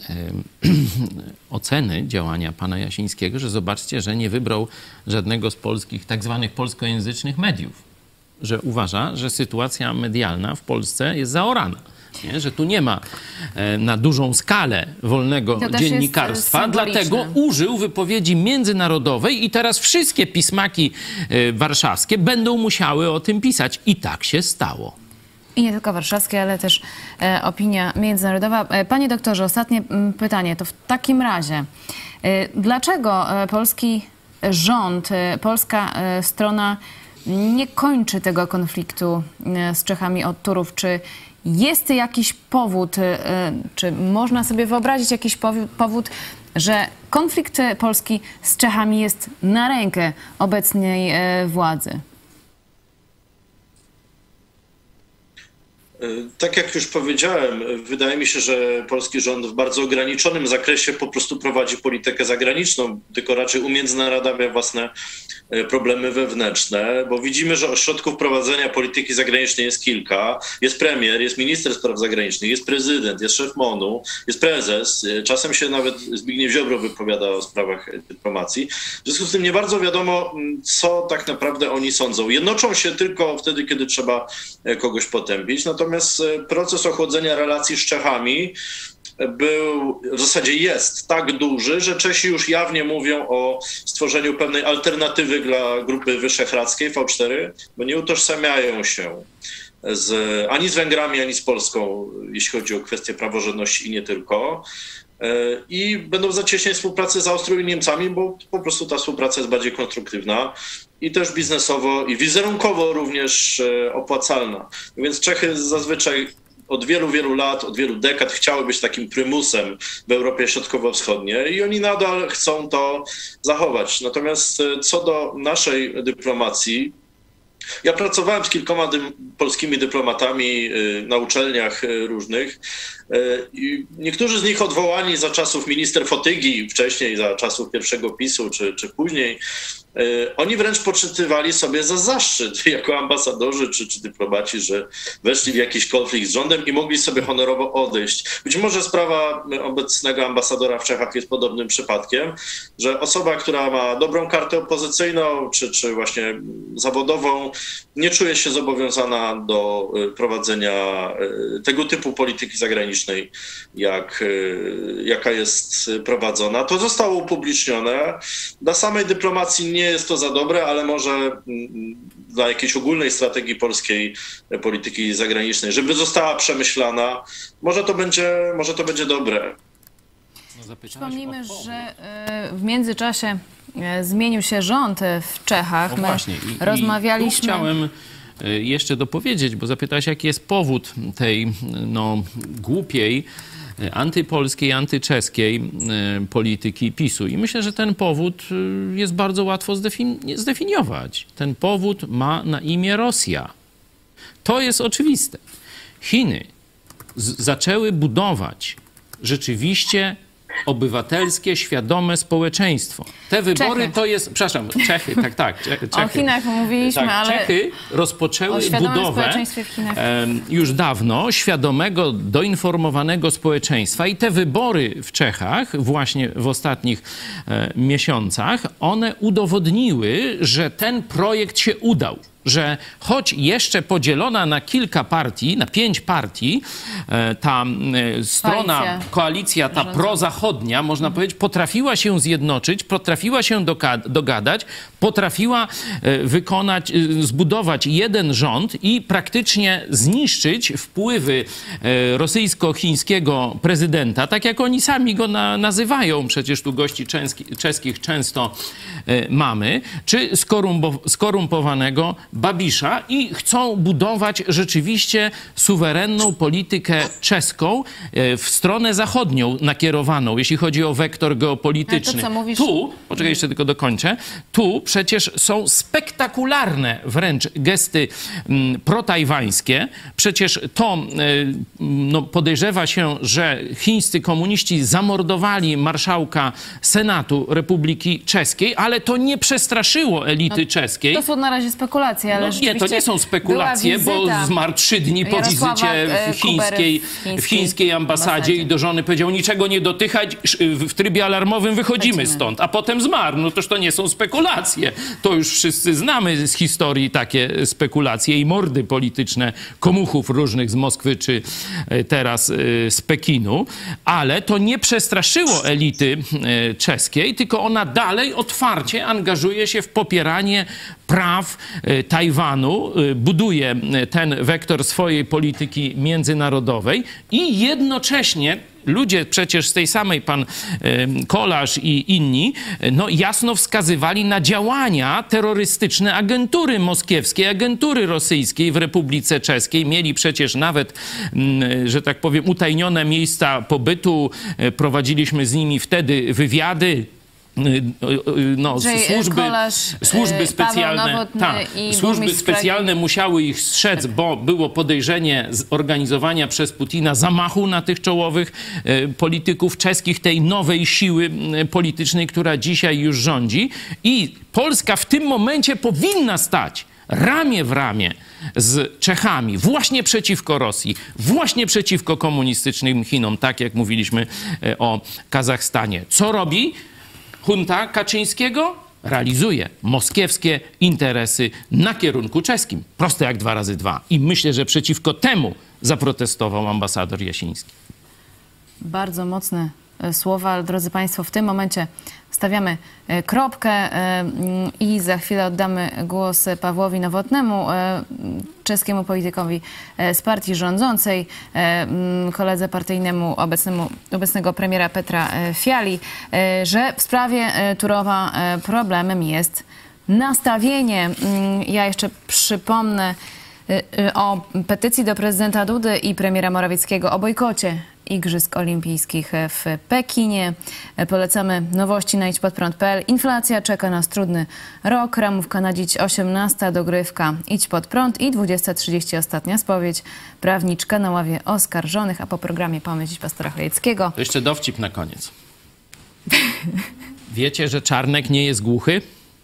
oceny działania pana Jasińskiego, że zobaczcie, że nie wybrał żadnego z polskich, tak zwanych polskojęzycznych mediów. Że uważa, że sytuacja medialna w Polsce jest zaorana. Nie? Że tu nie ma na dużą skalę wolnego dziennikarstwa, dlatego użył wypowiedzi międzynarodowej i teraz wszystkie pismaki warszawskie będą musiały o tym pisać. I tak się stało. I nie tylko warszawskie, ale też e, opinia międzynarodowa. E, panie doktorze, ostatnie m, pytanie. To w takim razie, e, dlaczego e, polski rząd, e, polska e, strona nie kończy tego konfliktu e, z Czechami od Turów? Czy jest jakiś powód, e, czy można sobie wyobrazić jakiś powód, powód, że konflikt Polski z Czechami jest na rękę obecnej e, władzy? Tak jak już powiedziałem, wydaje mi się, że polski rząd w bardzo ograniczonym zakresie po prostu prowadzi politykę zagraniczną, tylko raczej umiędzynaradawia własne problemy wewnętrzne, bo widzimy, że ośrodków prowadzenia polityki zagranicznej jest kilka. Jest premier, jest minister spraw zagranicznych, jest prezydent, jest szef M O N-u, jest prezes. Czasem się nawet Zbigniew Ziobro wypowiada o sprawach dyplomacji. W związku z tym nie bardzo wiadomo, co tak naprawdę oni sądzą. Jednoczą się tylko wtedy, kiedy trzeba kogoś potępić. Natomiast proces ochłodzenia relacji z Czechami był, w zasadzie jest tak duży, że Czesi już jawnie mówią o stworzeniu pewnej alternatywy dla Grupy Wyszehradzkiej V cztery, bo nie utożsamiają się z, ani z Węgrami, ani z Polską, jeśli chodzi o kwestie praworządności i nie tylko. I będą w zacieśniej współpracy z Austrią i Niemcami, bo po prostu ta współpraca jest bardziej konstruktywna i też biznesowo i wizerunkowo również opłacalna. Więc Czechy zazwyczaj od wielu, wielu lat, od wielu dekad chciały być takim prymusem w Europie Środkowo-Wschodniej i oni nadal chcą to zachować. Natomiast co do naszej dyplomacji, ja pracowałem z kilkoma dy- polskimi dyplomatami y, na uczelniach y, różnych y, i niektórzy z nich odwołani za czasów minister Fotygi, wcześniej za czasów pierwszego PiSu czy, czy później, y, oni wręcz poczytywali sobie za zaszczyt jako ambasadorzy czy, czy dyplomaci, że weszli w jakiś konflikt z rządem i mogli sobie honorowo odejść. Być może sprawa obecnego ambasadora w Czechach jest podobnym przypadkiem, że osoba, która ma dobrą kartę opozycyjną czy, czy właśnie zawodową, nie czuje się zobowiązana do prowadzenia tego typu polityki zagranicznej, jak, jaka jest prowadzona. To zostało upublicznione. Dla samej dyplomacji nie jest to za dobre, ale może dla jakiejś ogólnej strategii polskiej polityki zagranicznej, żeby została przemyślana, może to będzie, może to będzie dobre. Przypomnijmy, że w międzyczasie zmienił się rząd w Czechach. O My właśnie. I, rozmawialiśmy... I chciałem jeszcze dopowiedzieć, bo zapytałeś, jaki jest powód tej no, głupiej, antypolskiej, antyczeskiej polityki PiSu. I myślę, że ten powód jest bardzo łatwo zdefini- zdefiniować. Ten powód ma na imię Rosja. To jest oczywiste. Chiny z- zaczęły budować rzeczywiście obywatelskie, świadome społeczeństwo. Te wybory Czechy. to jest... Przepraszam, Czechy, tak, tak. Czechy. O Chinach mówiliśmy, tak, ale... Czechy rozpoczęły o budowę społeczeństwie w Chinach. już dawno świadomego, doinformowanego społeczeństwa i te wybory w Czechach właśnie w ostatnich e, miesiącach, one udowodniły, że ten projekt się udał. że choć jeszcze podzielona na kilka partii, na pięć partii, ta strona, koalicja, koalicja ta prozachodnia, można powiedzieć, potrafiła się zjednoczyć, potrafiła się dogadać, potrafiła wykonać, zbudować jeden rząd i praktycznie zniszczyć wpływy rosyjsko-chińskiego prezydenta, tak jak oni sami go na, nazywają, przecież tu gości czeski, czeskich często mamy, czy skorumpowanego Babisza i chcą budować rzeczywiście suwerenną politykę czeską w stronę zachodnią nakierowaną, jeśli chodzi o wektor geopolityczny. To, co mówisz... Tu, poczekaj, jeszcze tylko dokończę, tu przecież są spektakularne wręcz gesty m, protajwańskie. Przecież to y, no, podejrzewa się, że chińscy komuniści zamordowali marszałka Senatu Republiki Czeskiej, ale to nie przestraszyło elity no, czeskiej. To są na razie spekulacje, ale no, nie, to nie są spekulacje, bo zmarł trzy dni po wizycie w chińskiej, w chińskiej ambasadzie, ambasadzie i do żony powiedział, niczego nie dotykać, w trybie alarmowym wychodzimy Lecimy. stąd, a potem zmarł. No toż to nie są spekulacje. To już wszyscy znamy z historii takie spekulacje i mordy polityczne komuchów różnych z Moskwy czy teraz z Pekinu, ale to nie przestraszyło elity czeskiej, tylko ona dalej otwarcie angażuje się w popieranie praw Tajwanu, buduje ten wektor swojej polityki międzynarodowej i jednocześnie ludzie przecież z tej samej, pan Kolarz i inni, no jasno wskazywali na działania terrorystyczne agentury moskiewskiej, agentury rosyjskiej w Republice Czeskiej. Mieli przecież nawet, że tak powiem, utajnione miejsca pobytu. Prowadziliśmy z nimi wtedy wywiady. No, służby, Kolarz, służby specjalne, tak, służby specjalne musiały ich strzec, bo było podejrzenie zorganizowania przez Putina zamachu na tych czołowych e, polityków czeskich, tej nowej siły politycznej, która dzisiaj już rządzi. I Polska w tym momencie powinna stać ramię w ramię z Czechami, właśnie przeciwko Rosji, właśnie przeciwko komunistycznym Chinom, tak jak mówiliśmy e, o Kazachstanie. Co robi junta Kaczyńskiego? Realizuje moskiewskie interesy na kierunku czeskim. Proste jak dwa razy dwa. I myślę, że przeciwko temu zaprotestował ambasador Jasiński. Bardzo mocne słowa, ale drodzy Państwo, w tym momencie stawiamy kropkę i za chwilę oddamy głos Pawłowi Nowotnemu, czeskiemu politykowi z partii rządzącej, koledze partyjnemu obecnemu, obecnego premiera Petra Fiali, że w sprawie Turowa problemem jest nastawienie. Ja jeszcze przypomnę o petycji do prezydenta Dudy i premiera Morawieckiego o bojkocie Igrzysk Olimpijskich w Pekinie. Polecamy nowości na idź pod prąd kropka p l. Inflacja czeka nas trudny rok. Ramówka na dziś osiemnasta dogrywka Idź pod prąd i dwudziesta trzydzieści ostatnia spowiedź. Prawniczka na ławie oskarżonych, a po programie pomyśl pastora Chojeckiego. To jeszcze dowcip na koniec. Wiecie, że Czarnek nie jest głuchy?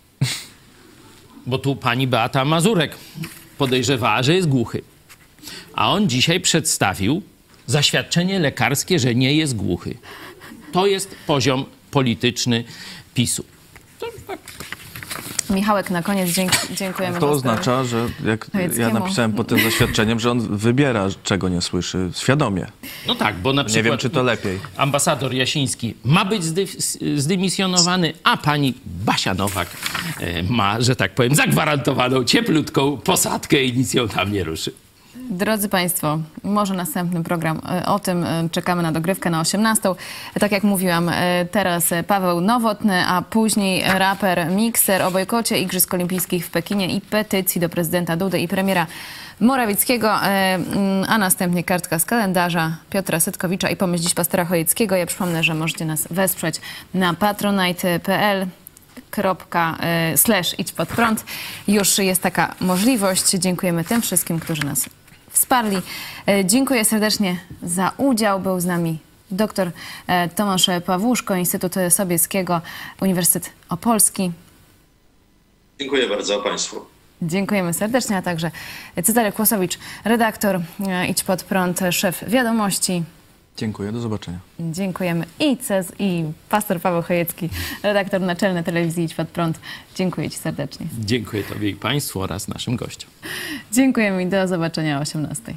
Bo tu pani Beata Mazurek podejrzewała, że jest głuchy. A on dzisiaj przedstawił zaświadczenie lekarskie, że nie jest głuchy. To jest poziom polityczny PiSu. To, tak. Michałek, na koniec dzięki, dziękujemy. To oznacza, że jak ja napisałem pod tym zaświadczeniem, że on wybiera, czego nie słyszy, świadomie. No tak, bo na przykład nie wiem, czy to lepiej. Ambasador Jasiński ma być zdy- zdymisjonowany, a pani Basia Nowak ma, że tak powiem, zagwarantowaną cieplutką posadkę i nic ją tam nie ruszy. Drodzy Państwo, może następny program o tym. Czekamy na dogrywkę na osiemnastą. Tak jak mówiłam, teraz Paweł Nowotny, a później raper Mikser o bojkocie Igrzysk Olimpijskich w Pekinie i petycji do prezydenta Dudy i premiera Morawieckiego, a następnie kartka z kalendarza Piotra Setkowicza i pomyśl dziś pastora Chojeckiego. Ja przypomnę, że możecie nas wesprzeć na patronite kropka p l. Kropka, slash idź pod prąd. Już jest taka możliwość. Dziękujemy tym wszystkim, którzy nas wsparli. Dziękuję serdecznie za udział. Był z nami dr Tomasz Pawłuszko, Instytut Sobieskiego, Uniwersytet Opolski. Dziękuję bardzo Państwu. Dziękujemy serdecznie, a także Cezary Kłosowicz, redaktor Idź pod prąd, szef wiadomości. Dziękuję, do zobaczenia. Dziękujemy i C E Z, i pastor Paweł Chojecki, redaktor naczelny telewizji Idź Pod Prąd. Dziękuję Ci serdecznie. Dziękuję Tobie i Państwu oraz naszym gościom. Dziękujemy i do zobaczenia o osiemnastej.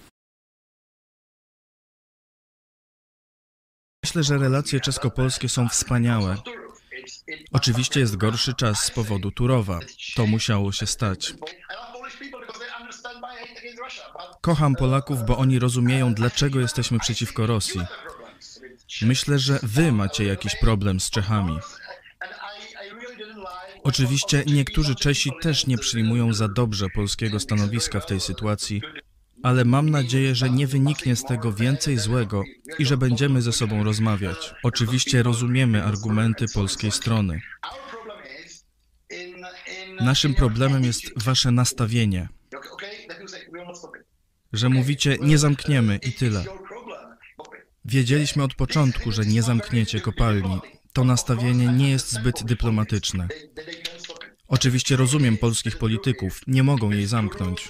Myślę, że relacje czesko-polskie są wspaniałe. Oczywiście jest gorszy czas z powodu Turowa. To musiało się stać. Kocham Polaków, bo oni rozumieją, dlaczego jesteśmy przeciwko Rosji. Myślę, że wy macie jakiś problem z Czechami. Oczywiście niektórzy Czesi też nie przyjmują za dobrze polskiego stanowiska w tej sytuacji, ale mam nadzieję, że nie wyniknie z tego więcej złego i że będziemy ze sobą rozmawiać. Oczywiście rozumiemy argumenty polskiej strony. Naszym problemem jest wasze nastawienie, że mówicie nie zamkniemy i tyle. Wiedzieliśmy od początku, że nie zamkniecie kopalni. To nastawienie nie jest zbyt dyplomatyczne. Oczywiście rozumiem polskich polityków, nie mogą jej zamknąć.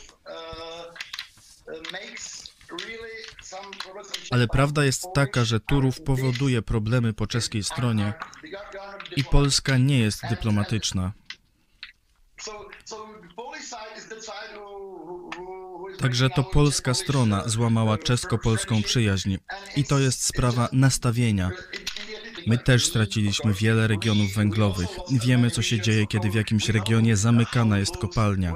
Ale prawda jest taka, że Turów powoduje problemy po czeskiej stronie i Polska nie jest dyplomatyczna. Także to polska strona złamała czesko-polską przyjaźń i to jest sprawa nastawienia. My też straciliśmy wiele regionów węglowych. Wiemy, co się dzieje, kiedy w jakimś regionie zamykana jest kopalnia.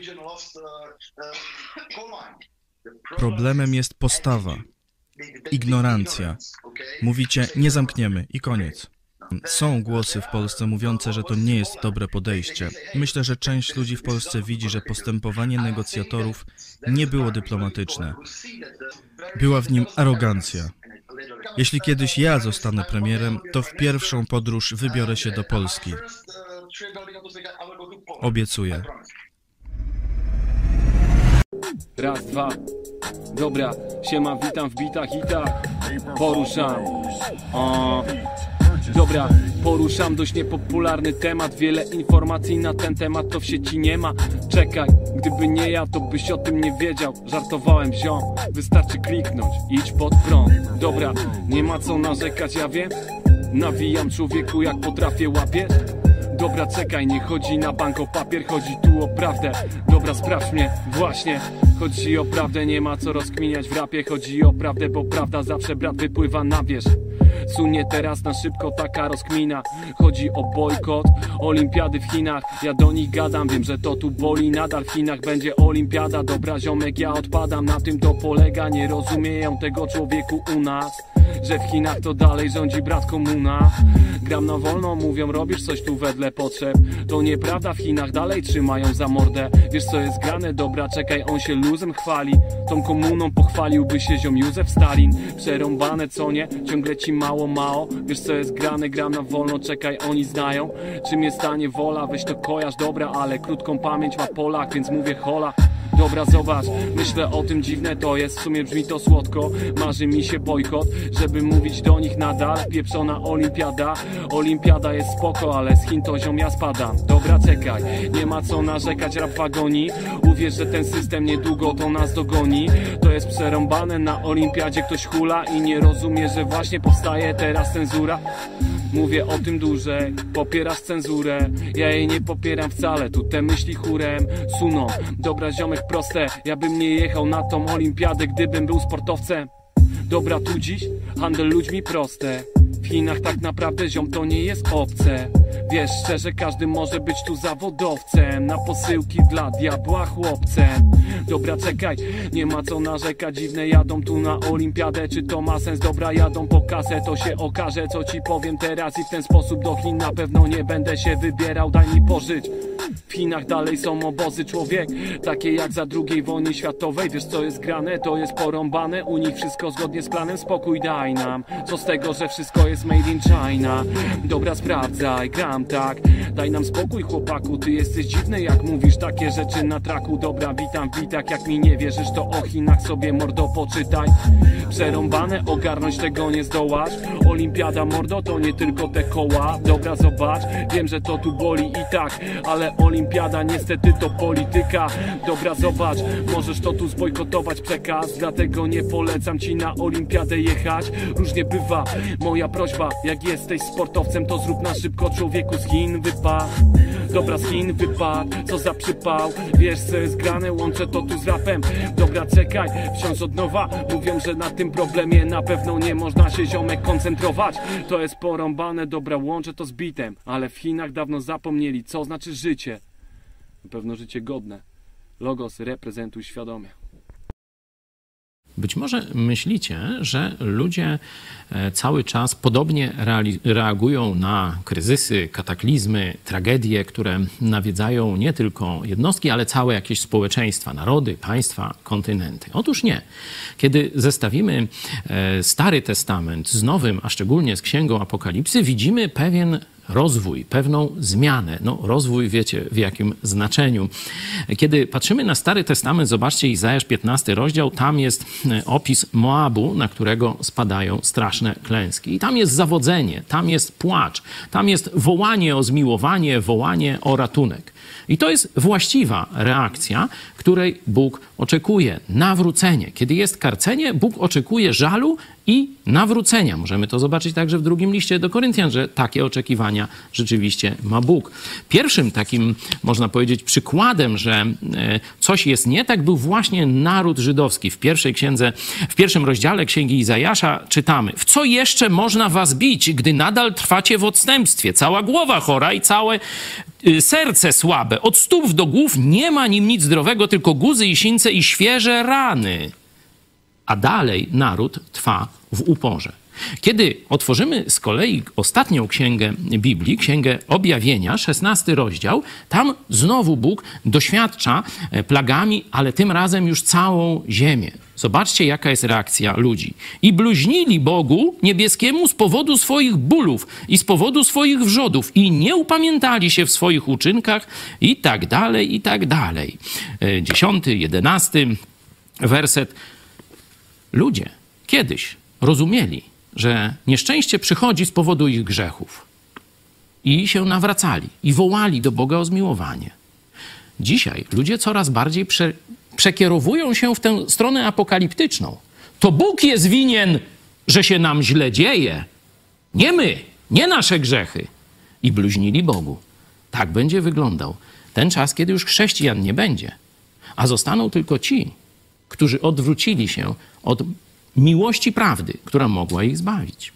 Problemem jest postawa, ignorancja. Mówicie, nie zamkniemy i koniec. Są głosy w Polsce mówiące, że to nie jest dobre podejście. Myślę, że część ludzi w Polsce widzi, że postępowanie negocjatorów nie było dyplomatyczne. Była w nim arogancja. Jeśli kiedyś ja zostanę premierem, to w pierwszą podróż wybiorę się do Polski. Obiecuję. Raz, dwa. Dobra, siema, witam w bitach i tak poruszam. O. Dobra, poruszam dość niepopularny temat. Wiele informacji na ten temat to w sieci nie ma. Czekaj, gdyby nie ja, to byś o tym nie wiedział. Żartowałem, ziom, wystarczy kliknąć. Idź pod prąd. Dobra, nie ma co narzekać, ja wiem. Nawijam człowieku jak potrafię, łapiesz? Dobra, czekaj, nie chodzi na bank o papier, chodzi tu o prawdę. Dobra, sprawdź mnie, właśnie. Chodzi o prawdę, nie ma co rozkminiać w rapie. Chodzi o prawdę, bo prawda zawsze, brat, wypływa na wierzch. Sunie teraz na szybko taka rozkmina. Chodzi o bojkot olimpiady w Chinach. Ja do nich gadam, wiem, że to tu boli. Nadal w Chinach będzie olimpiada. Dobra, ziomek, ja odpadam, na tym to polega. Nie rozumieją tego człowieku u nas, że w Chinach to dalej rządzi brat komuna. Gram na wolno, mówią, robisz coś tu wedle potrzeb. To nieprawda, w Chinach dalej trzymają za mordę. Wiesz co jest grane? Dobra, czekaj, on się luzem chwali. Tą komuną pochwaliłby się ziom Józef Stalin. Przerąbane, co nie? Ciągle ci mało, mało. Wiesz co jest grane? Gram na wolno, czekaj, oni znają czym jest stanie wola. Weź to kojarz, dobra, ale krótką pamięć ma Polak, więc mówię hola. Dobra, zobacz, myślę o tym, dziwne to jest. W sumie brzmi to słodko, marzy mi się bojkot, żeby mówić do nich nadal. Pieprzona olimpiada, olimpiada jest spoko, ale z Chin to ziom ja spadam. Dobra, czekaj, nie ma co narzekać, rap wagoni. Uwierz, że ten system niedługo to nas dogoni. To jest przerąbane, na olimpiadzie ktoś hula i nie rozumie, że właśnie powstaje teraz cenzura. Mówię o tym dłużej, popierasz cenzurę. Ja jej nie popieram wcale, tu te myśli chórem suną. Dobra, ziomek, proste, ja bym nie jechał na tą olimpiadę, gdybym był sportowcem. Dobra, tu dziś handel ludźmi proste. W Chinach tak naprawdę, ziom, to nie jest obce. Wiesz, szczerze, każdy może być tu zawodowcem. Na posyłki dla diabła chłopcem. Dobra, czekaj, nie ma co narzekać. Dziwne jadą tu na olimpiadę, czy to ma sens? Dobra, jadą po kasę, to się okaże, co ci powiem teraz. I w ten sposób do Chin na pewno nie będę się wybierał, daj mi pożyć. W Chinach dalej są obozy, człowiek, takie jak za drugiej wojny światowej. Wiesz co jest grane, to jest porąbane. U nich wszystko zgodnie z planem, spokój daj nam. Co z tego, że wszystko jest made in China? Dobra, sprawdzaj, gram tak. Daj nam spokój, chłopaku, ty jesteś dziwny, jak mówisz takie rzeczy na traku. Dobra, witam w bitach, jak mi nie wierzysz, to o Chinach sobie, mordo, poczytaj. Przerąbane, ogarnąć tego nie zdołasz. Olimpiada, mordo, to nie tylko te koła. Dobra, zobacz, wiem, że to tu boli i tak, ale olimpiada, niestety to polityka. Dobra, zobacz, możesz to tu zbojkotować przekaz, dlatego nie polecam ci na olimpiadę jechać. Różnie bywa, moja prośba, jak jesteś sportowcem, to zrób na szybko, człowieku, z Chin wypad. Dobra, z Chin wypad, co za przypał. Wiesz co jest grane, łączę to tu z rapem. Dobra, czekaj, wsiądź od nowa. Mówią, że na tym problemie na pewno nie można się, ziomek, koncentrować. To jest porąbane, dobra, łączę to z bitem. Ale w Chinach dawno zapomnieli, co znaczy życie. Na pewno życie godne. Logos, reprezentuj świadomie. Być może myślicie, że ludzie cały czas podobnie reagują na kryzysy, kataklizmy, tragedie, które nawiedzają nie tylko jednostki, ale całe jakieś społeczeństwa, narody, państwa, kontynenty. Otóż nie. Kiedy zestawimy Stary Testament z Nowym, a szczególnie z Księgą Apokalipsy, widzimy pewien rozwój, pewną zmianę. No, rozwój wiecie w jakim znaczeniu. Kiedy patrzymy na Stary Testament, zobaczcie Izajasz piętnasty rozdział, tam jest opis Moabu, na którego spadają straszne klęski. I tam jest zawodzenie, tam jest płacz, tam jest wołanie o zmiłowanie, wołanie o ratunek. I to jest właściwa reakcja, której Bóg oczekuje. Nawrócenie. Kiedy jest karcenie, Bóg oczekuje żalu i nawrócenia. Możemy to zobaczyć także w drugim liście do Koryntian, że takie oczekiwania rzeczywiście ma Bóg. Pierwszym takim, można powiedzieć, przykładem, że coś jest nie tak, był właśnie naród żydowski. W pierwszej księdze, w pierwszym rozdziale Księgi Izajasza czytamy: w co jeszcze można was bić, gdy nadal trwacie w odstępstwie? Cała głowa chora i całe serce słabe. Od stóp do głów nie ma nim nic zdrowego, tylko guzy i sińce i świeże rany. A dalej naród trwa w uporze. Kiedy otworzymy z kolei ostatnią księgę Biblii, Księgę Objawienia, szesnasty rozdział, tam znowu Bóg doświadcza plagami, ale tym razem już całą ziemię. Zobaczcie, jaka jest reakcja ludzi. I bluźnili Bogu niebieskiemu z powodu swoich bólów i z powodu swoich wrzodów i nie upamiętali się w swoich uczynkach i tak dalej, i tak dalej. Dziesiąty, jedenasty werset. Ludzie kiedyś rozumieli, że nieszczęście przychodzi z powodu ich grzechów i się nawracali i wołali do Boga o zmiłowanie. Dzisiaj ludzie coraz bardziej prze, przekierowują się w tę stronę apokaliptyczną. To Bóg jest winien, że się nam źle dzieje. Nie my, nie nasze grzechy. I bluźnili Bogu. Tak będzie wyglądał ten czas, kiedy już chrześcijan nie będzie, a zostaną tylko ci, którzy odwrócili się od miłości prawdy, która mogła ich zbawić.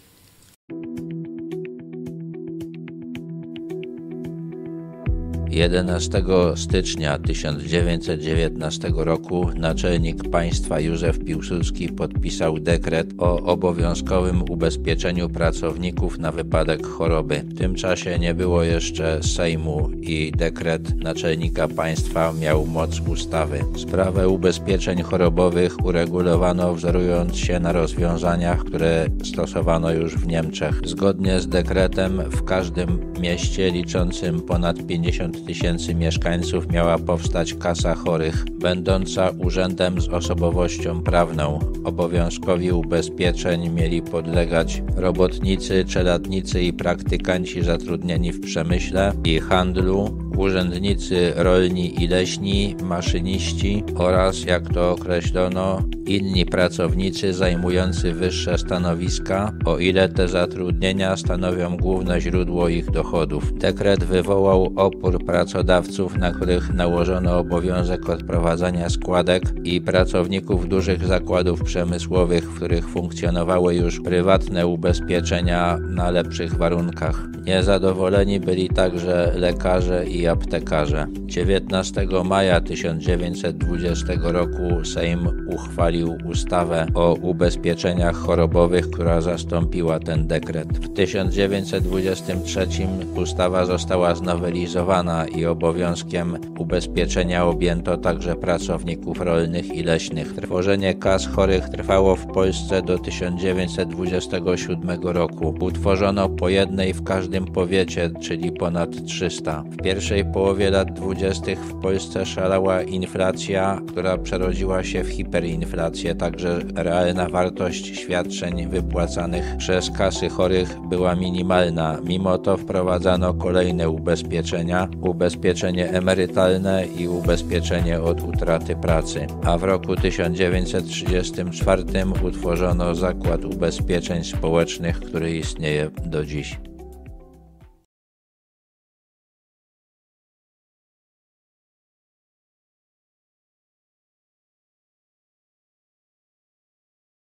jedenastego stycznia tysiąc dziewięćset dziewiętnastego roku naczelnik państwa Józef Piłsudski podpisał dekret o obowiązkowym ubezpieczeniu pracowników na wypadek choroby. W tym czasie nie było jeszcze Sejmu i dekret naczelnika państwa miał moc ustawy. Sprawę ubezpieczeń chorobowych uregulowano wzorując się na rozwiązaniach, które stosowano już w Niemczech. Zgodnie z dekretem w każdym mieście liczącym ponad pięćdziesiąt tysięcy mieszkańców miała powstać kasa chorych, będąca urzędem z osobowością prawną. Obowiązkowi ubezpieczeń mieli podlegać robotnicy, czeladnicy i praktykanci zatrudnieni w przemyśle i handlu, urzędnicy rolni i leśni, maszyniści oraz, jak to określono, inni pracownicy zajmujący wyższe stanowiska, o ile te zatrudnienia stanowią główne źródło ich dochodów. Dekret wywołał opór pracodawców, na których nałożono obowiązek odprowadzania składek, i pracowników dużych zakładów przemysłowych, w których funkcjonowały już prywatne ubezpieczenia na lepszych warunkach. Niezadowoleni byli także lekarze i aptekarze. dziewiętnastego maja tysiąc dziewięćset dwudziestego roku Sejm uchwalił ustawę o ubezpieczeniach chorobowych, która zastąpiła ten dekret. W tysiąc dziewięćset dwudziestym trzecim ustawa została znowelizowana i obowiązkiem ubezpieczenia objęto także pracowników rolnych i leśnych. Tworzenie kas chorych trwało w Polsce do tysiąc dziewięćset dwudziestego siódmego roku. Utworzono po jednej w każdym powiecie, czyli ponad trzysta. W pierwszej połowie lat dwudziestych w Polsce szalała inflacja, która przerodziła się w hiperinflację. inflację, także realna wartość świadczeń wypłacanych przez kasy chorych była minimalna. Mimo to wprowadzano kolejne ubezpieczenia, ubezpieczenie emerytalne i ubezpieczenie od utraty pracy. A w roku tysiąc dziewięćset trzydziestym czwartym utworzono Zakład Ubezpieczeń Społecznych, który istnieje do dziś.